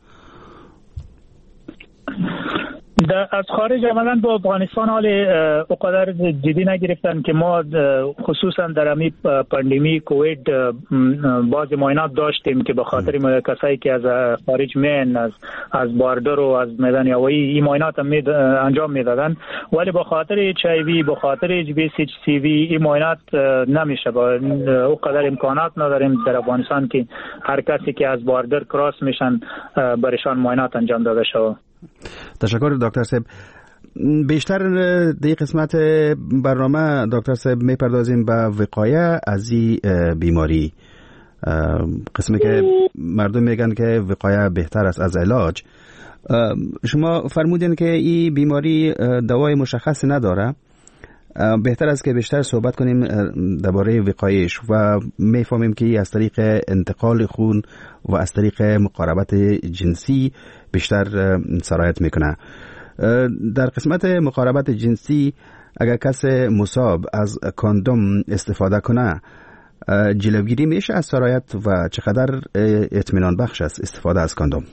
از خارج عملا با افغانستان حال اقدر جدی نگرفتن که ما خصوصا در همین پاندمی کووید بعض معاینات داشتیم که به خاطر کسایی که از خارج میان از باردر و از میدان هوایی این معاینات انجام میدادن، ولی به خاطر HIV به خاطر HBsAg-CV این معاینات نمیشه، با اقدر امکانات نداریم در افغانستان که هر کسی که از باردر کراس میشن برشان معاینات انجام داده شود. تشکر دکتر صاحب. بیشتر در قسمت برنامه دکتر صاحب میپردازیم به وقایه از این بیماری، قسمی که مردم میگن که وقایه بهتر است از علاج. شما فرمودین که این بیماری دوای مشخص نداره، بهتر است که بیشتر صحبت کنیم درباره وقایش و میفهمیم که از طریق انتقال خون و از طریق مقاربت جنسی بیشتر سرایت میکنه. در قسمت مقاربت جنسی اگر کس مصاب از کاندوم استفاده کنه جلوگیری میشه از سرایت و چقدر اطمینان بخش است استفاده از کاندوم؟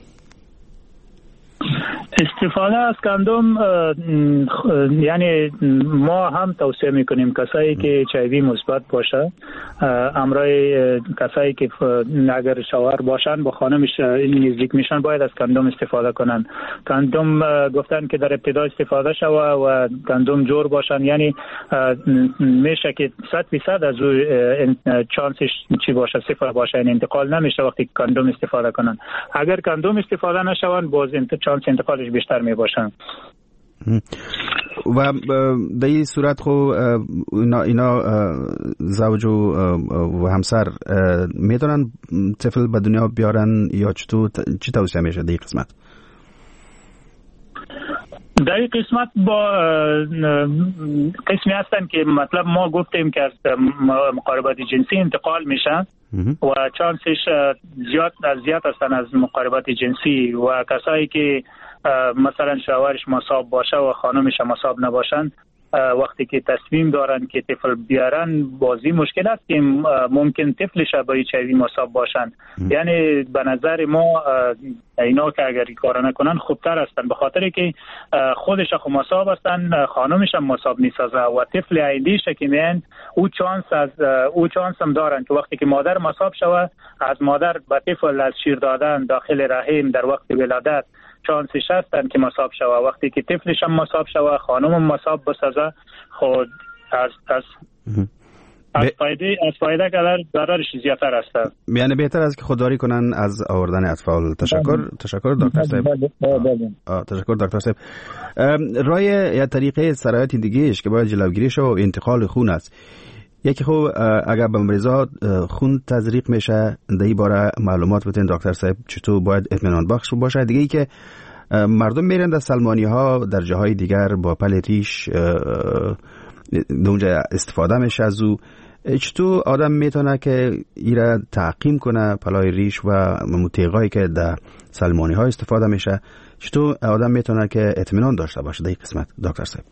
استفاده از کاندوم یعنی ما هم توصیه میکنیم کسایی که HIV مثبت باشه همراه کسایی که اگر شوهر باشن با خانمش نزدیک میشن باید از کاندوم استفاده کنن. کاندوم گفتن که در ابتدا استفاده شوه و کاندوم جور باشن، یعنی میشه که 100% از چانسش چی باشه صفر باشه، یعنی انتقال نمیشه وقتی کاندوم استفاده کنن. اگر کاندوم استفاده نشون باز چانس انتقالش بیشتر می باشن. و در این صورت خو اینا زوج و همسر میتونن طفل به دنیا بیارن یا چی توصیه میشه در این قسمت؟ در این قسمت با قسمی هستن که مطلب ما گفتیم که از مقاربت جنسی انتقال میشن و چانسش زیاد هستن از مقاربت جنسی و کسایی که مثلا شوهرش مصاب باشه و خانمش مصاب نباشن وقتی که تصمیم دارن که طفل بیارن بازی مشکل است که ممکن طفلش با HIV مصاب باشن. یعنی به نظر ما اینا که اگر کار نکنن خوبتر هستن، به خاطر که خودش خود مصاب هستن خانمش هم مصاب نیسازه و طفل عیدیش که میان او چانس هم دارن که وقتی که مادر مصاب شوه از مادر به طفل از شیر دادن داخل رحم در وقت ولادت چانسش هستن که مصاب شوه. وقتی که طفلش هم مصاب شوه خانم هم مصاب بسازه خود از فایده که ضررش زیادتر هست. یعنی بهتر است که خودداری کنن از آوردن اطفال. تشکر دکتر صاحب. تشکر دکتر صاحب. راه یا طریقه سرایت دیگه‌اش که باید جلوگیری شه و انتقال خون است. یکی خو اگر به مریضا خون تزریق میشه در این باره معلومات بدین دکتر صاحب چطور باید اطمینان بخش باشه. دیگه ای که مردم میرن در سلمانی ها در جاهای دیگر با پل ریش اونجا استفاده میشه از او، چطور آدم میتونه که ایره تعقیم کنه پلای ریش و تیغایی که در سلمانی ها استفاده میشه، چطور آدم میتونه که اطمینان داشته باشه در این قسمت دکتر صاحب؟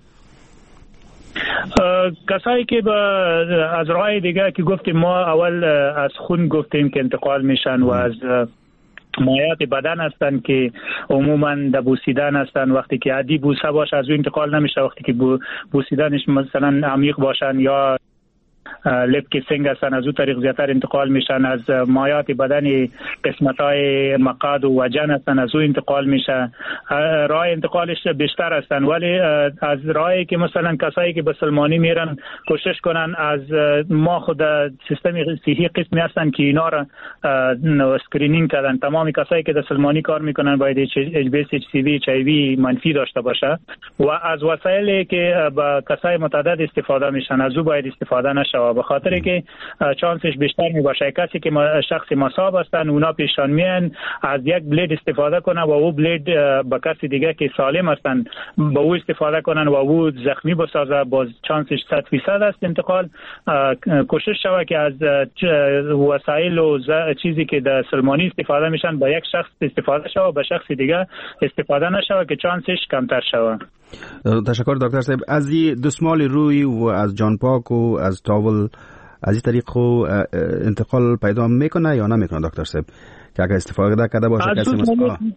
کسایی که از راه دیگه که گفتیم ما اول از خون گفتیم که انتقال میشن و از مایات بدن هستن که عموما در بوسیدن هستن، وقتی که عادی بوسه باشه از اون انتقال نمیشه، وقتی که بوسیدنش مثلا عمیق باشن یا لب کیسینگ هستن از اون طریق زیادتر انتقال میشن. از مایات بدنی قسمت‌های مقعد و وجن هستن از اون انتقال میشه. راه انتقالش بیشتر هستن، ولی از راهی که مثلا کسایی که به سلمانی میرن کوشش کنن از ما خود سیستم صحی قسمی هستن که اینا را اسکرینینگ کردن. تمام کسایی که در سلمانی کار میکنن باید HBsAg HIV منفی داشته باشه و از وسایلی که با کسای متعدد استفاده میشن از او باید استفاده نشه، به خاطر که چانسش بیشتر می باشه. کسی که شخص مصاب هستن اونا پیشان میان از یک بلید استفاده کنن و او بلید با کسی دیگه که سالم هستن با او استفاده کنن و او زخمی بسازه، باز چانسش 100% است انتقال. کوشش شوه که از وسایل و چیزی که در سلمانی استفاده میشن با یک شخص استفاده شوه به شخص دیگه استفاده نشوه که چانسش کمتر شوه. تشکر دکتر صاحب. از این دستمال روی و از جان پاک و از تاول از این طریق خو انتقال پیدا میکنه یا نمیکنه دکتر صاحب که اگر استفاده کرده باشه کسی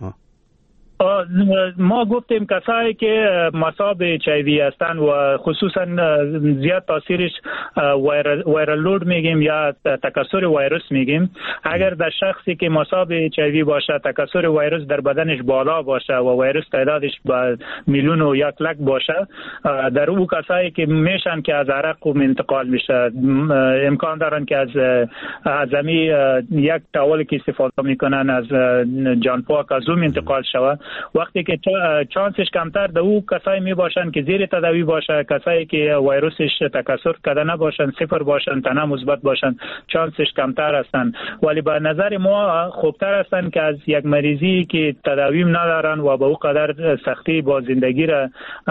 ما گفتیم کسایی که مصاب HIV هستن و خصوصا زیاد تاثیرش وایرال لود میگیم یا تکثر ویروس میگیم. اگر در شخصی که مصاب HIV باشه تکثر ویروس در بدنش بالا باشه و ویروس تعدادش با 1,100,000 باشه، در او کسایی که میشن که از عرق و انتقال میشه امکان دارن که از یک تاول که استفاده میکنن از جان پاک از اون انتقال شوه وقتی که چانسش کمتر در او کسایی می باشن که زیر تداوی باشه، کسایی که ویروسش تکثر کرده نباشن، صفر باشن، تنه مثبت باشن، چانسش کمتر هستن. ولی به نظر ما خوبتر هستن که از یک مریضی که تداوی ندارن و به او قدر سختی با زندگی را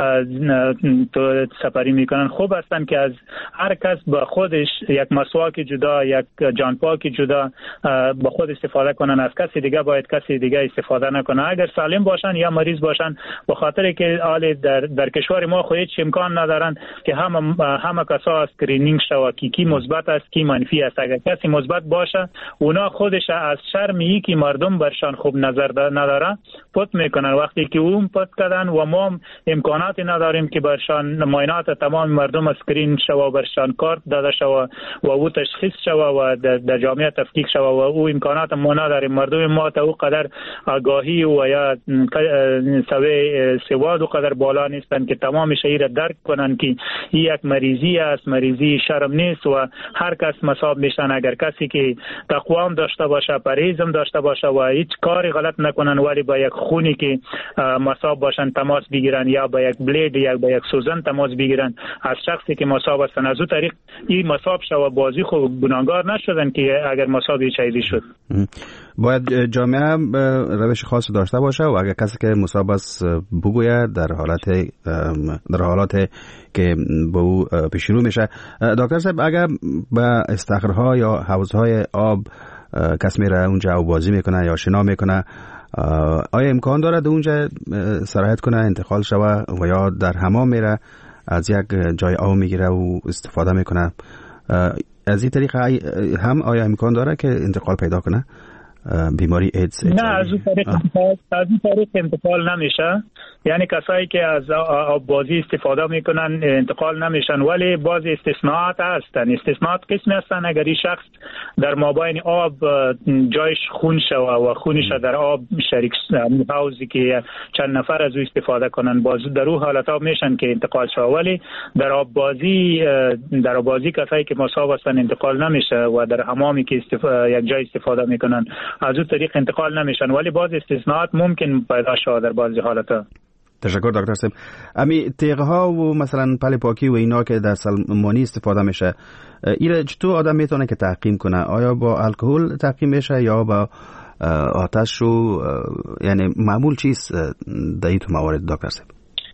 سپری میکنن، خوب هستن که از هر کس به خودش یک مسواک جدا، یک جانپاک جدا به خود استفاده کنن. از کسی دیگه باید کسی دیگه استفاده نکنه، اگر سالم باشن یا مریض باشن. به خاطر که در کشور ما خود هیچ امکان ندارن که همه کسا اسکرینینگ شوه کی مثبت است کی منفی است. اگر کسی مثبت باشه اونا خودش از شرم که مردم برشان خوب نظر نداره پت میکنن. وقتی که اون پت کردن و ما امکاناتی نداریم که برشان معاینات تمام مردم اسکرین شوه، برشان کارت داده شوه و او تشخیص شوه و در جامعه تفکیک شوه و او امکانات ما نداریم. مردم ما تا او قدر آگاهی و یا سواد و قدر بالا نیستن که تمام شهر را درک کنن که این یک مریضی است، مریضی شرم نیست و هر کس مصاب میشن. اگر کسی که تقوا هم داشته باشه، پرهیزم داشته باشه و هیچ کاری غلط نکنن ولی با یک خونی که مصاب باشن تماس بگیرن یا با یک بلید یا با یک سوزن تماس بگیرن از شخصی که مصاب هستن، از اون طریق این مصاب شو بازی خود گناهگار نشدن که اگر مصاب HIV شد. باید جامعه روش خاص داشته باشه و اگر کسی که مصاب است بگوید در حالات که به او پیش رو میشه. دکتر صاحب، اگر به استخرها یا حوضهای آب کس میره اونجا او بازی میکنه یا شنا میکنه، آیا امکان داره در اونجا سرایت کنه، انتقال شوه و یا در حمام میره از یک جای آب میگیره و استفاده میکنه؟ از این طریق هم آیا امکان داره که انتقال پیدا کنه بیماری ایدز؟ نه، از اون طریق انتقال نمیشه. یعنی کسایی که از آب بازی استفاده میکنن انتقال نمیشن، ولی باز استثناءات هستن. استثناءات قسمی هستن اگر این شخص در مابین آب جایش خون شوه و خونش در آب شریک حوضی که چند نفر از او استفاده کنن، باز در اون حالت ها میشن که انتقال شوه. ولی در آب بازی کسایی که مصاب هستن انتقال نمیشه و در حمامی که یک جای استفاده میکنن از اون طریق انتقال نمیشن، ولی باز استثناءات ممکن پیدا شود در بعضی حالت‌ها. تشکر دکتر صاحب. امی تیغه ها و مثلا پل پاکی و اینا که در سلمانی استفاده میشه، اینا چطور آدم میتونه که تعقیم کنه؟ آیا با الکل تعقیم میشه یا با آتش و یعنی معمول چیست در این موارد دکتر صاحب؟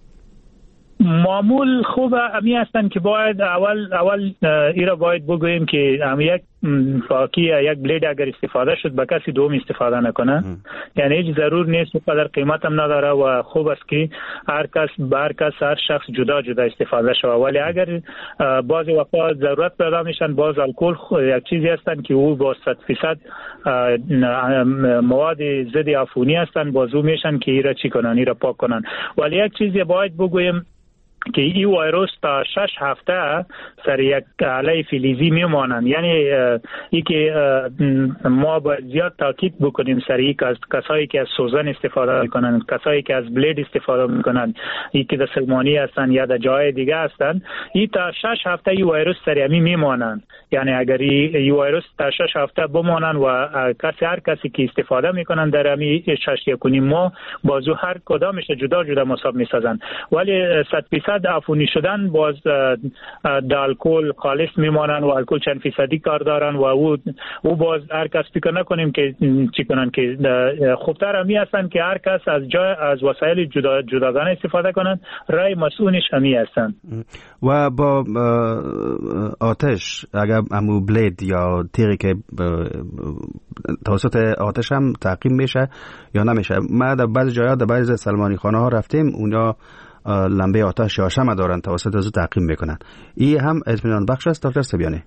معمول خوب امی هستن که باید اول ایرا باید بگوییم که یک پاکی یک بلید اگر استفاده شد به کسی دوم استفاده نکنه. یعنی هیچ ضرور نیست، قدر قیمت هم نداره و خوب است که هر شخص جدا جدا استفاده شود. ولی اگر بعضی وقتا ضرورت پیدا میشن، باز الکل یک چیزی هستن که او با 100% مواد ضد عفونی هستن، بازو میشن که ایرا چی کنن، ایرا پاک کنن. ولی یک چیزی باید بگویم که این ویروس تا 6 هفته سر یک علیه فلزی میمانند. یعنی ای که ما باید زیاد تاکید بکنیم سر این کسایی که از سوزن استفاده میکنند، کسایی که از بلید استفاده میکنند، ای که در سلمانی هستند یا در جای دیگه هستند، این تا 6 هفته این ویروس سر همی میمانند. یعنی اگر این ویروس تا 6 هفته بمانند و هر کسی که استفاده میکنند در همی 6.5 ماه بازو هر کدامش جدا جدا مصاب میسازند. ولی 100% عفونی شدن باز در الکل خالص میمانن و الکل چند فیصدی کار دارن و او باز هر کس فکر نکنیم که چی کنن، که خوبتر همی هستن که هر کس از وسایل جداگانه استفاده کنن. رای مسئولش همی هستن. و با آتش اگر امو بلید یا تیغی که توسط آتش هم تعقیم میشه یا نمیشه؟ ما در بعض جاها در بعض سلمانی خانه ها رفتیم، اونجا لمبه آتش یا شمع دارن توسط از تعقیم میکنن. این هم اطمینان بخش است دکتر سبیانی؟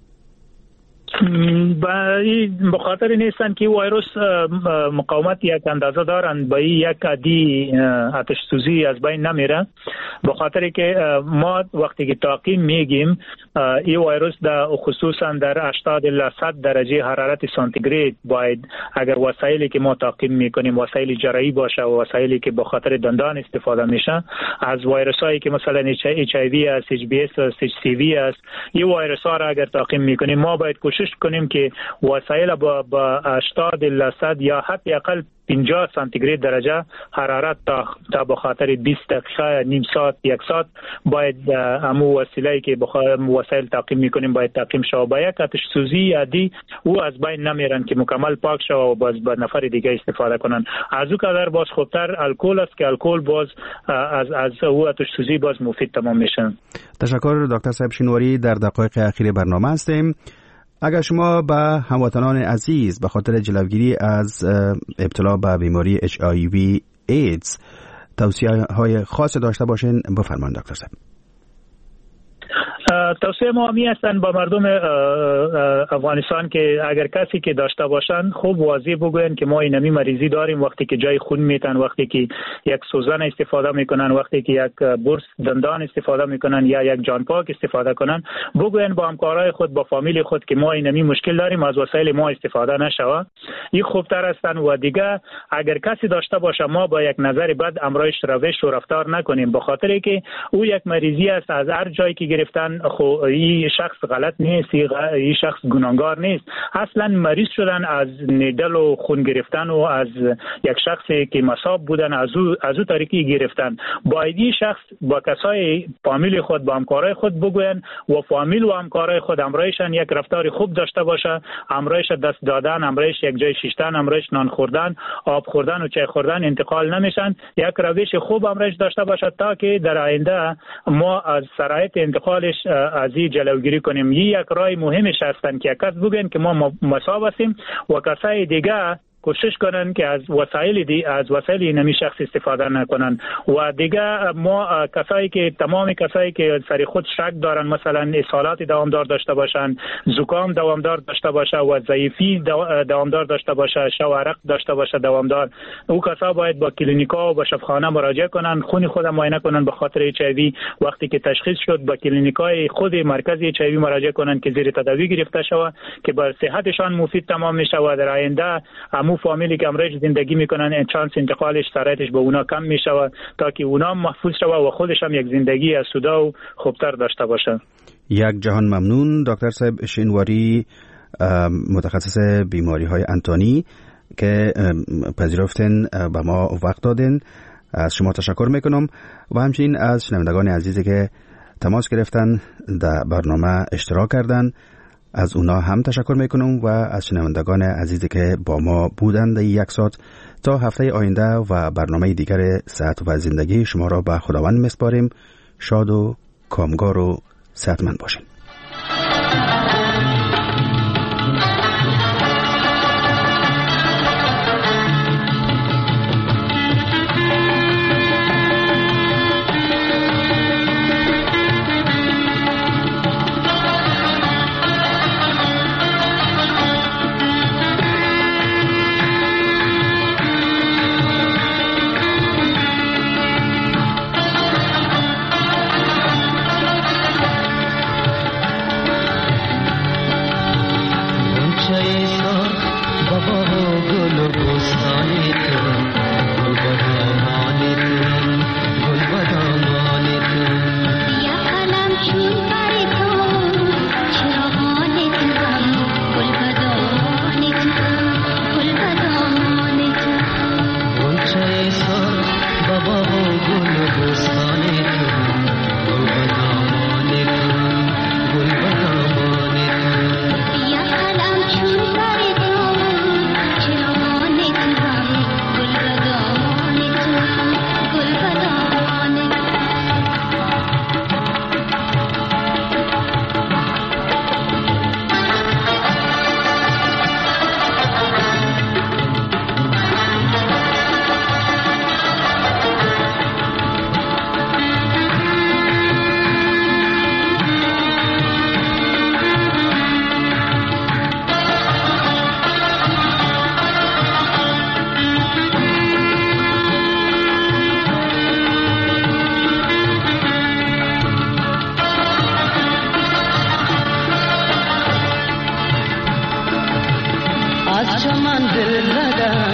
به خاطر نیستن که ویروس مقاومت یک اندازه دارن، با یک عادی آتش سوزی از بین نمیره. به خاطر که ما وقتی که تعقیم میگیم این ویروس در خصوصا در 80 الی 100 درجه حرارت سانتیگراد باید، اگر وسایلی که ما تعقیم میکنیم وسایل جراحی باشه و وسایلی که به خاطر دندان استفاده میشه، از ویروس هایی که مثلا HIV است، HBS است، HCV است، این ویروس ها را اگر تعقیم میکنیم ما باید کوشش کوشش کنیم که وسایل با 80% یا حداقل 50 سانتیگراد درجه حرارت تا به خاطر 20 دقیقه، نیم ساعت، یک ساعت باید همو وسیله‌ای که وسایل تعقیم میکنیم باید تعقیم شود. با یک آتش سوزی عادی او از بین نمیرن که مکمل پاک شود و باز به نفر دیگه استفاده کنن. از او قدر باز خوبتر الکل است که الکل باز از او آتش سوزی باز مفید تمام میشن. تشکر دکتر صاحب شینواری. در دقایق اخیر برنامه هستیم. اگر شما به هموطنان عزیز به خاطر جلوگیری از ابتلا به بیماری HIV ایدز توصیه‌های خاص داشته باشین بفرمایید دکتر صاحب. توصیه ما همی هستند با مردم افغانستان که اگر کسی که داشته باشند خوب واضح بگوین که ما اینمی مریضی داریم. وقتی که جای خون میتن، وقتی که یک سوزن استفاده میکنن، وقتی که یک برس دندان استفاده میکنن یا یک جانپاک استفاده کنن، بگوین با همکارای خود، با فامیل خود که ما اینمی مشکل داریم، از وسایل ما استفاده نشود. این خوبتر هستند. و دیگه اگر کسی داشته باشه ما با یک نظر بد امرایش روش و رفتار نکنیم، به خاطر که او یک مریضی است. از هر جایی که گرفتن این شخص غلط نیست، این شخص گناهکار نیست. اصلا مریض شدن از نیدل و خون گرفتن و از یک شخصی که مصاب بودن از او طریقی گرفتن. باید این شخص با کسای فامیل خود، با همکارای خود بگوین و فامیل و همکارای خود امرایشان یک رفتار خوب داشته باشه، امرایش دست دادن، امرایش یک جای شیشتن، امرایش نان خوردن، آب خوردن و چای خوردن انتقال نمیشن. یک روش خوب امرایش داشته باشه تا که در آینده ما از سرایت انتقالش از این جلوگیری کنیم. یک راه مهمش هستند که کس بگن که ما مصاب هستیم و کسای دیگه کوشش کنن که از وسایل نمی شخص استفاده نکنن. و دیگه ما تمام کسایی که سر خود شک دارن، مثلا اسهالات دوامدار داشته باشن، زکام دوامدار داشته باشه و ضعیفی دوامدار داشته باشه، شوارق داشته باشه دوامدار، او کسا باید با کلینیکا و با شفاخانه مراجعه کنن، خون خود معاینه کنن به خاطر HIV. وقتی که تشخیص شد با کلینیکای خود مرکز HIV مراجعه کنن که زیر تداوی گرفته شود که بر صحتشان مفید تمام میشه و در آینده فامیلی که امروز زندگی میکنن چانس انتقالش سرایتش به اونا کم میشه تا که اونا محفوظ شوه و خودش هم یک زندگی آسوده و خوبتر داشته باشه. یک جهان ممنون دکتر صاحب شینواری، متخصص بیماری های انتانی که پذیرفتن به ما وقت دادن. از شما تشکر میکنم و همچنین از شنوندگان عزیزی که تماس گرفتن در برنامه اشتراک کردن، از اونا هم تشکر میکنم و از شنوندگان عزیزی که با ما بودند یک ساعت. تا هفته آینده و برنامه دیگر صحت و زندگی شما را به خداوند میسپاریم. شاد و کامگار و صحتمند باشین. चमन दिल लगा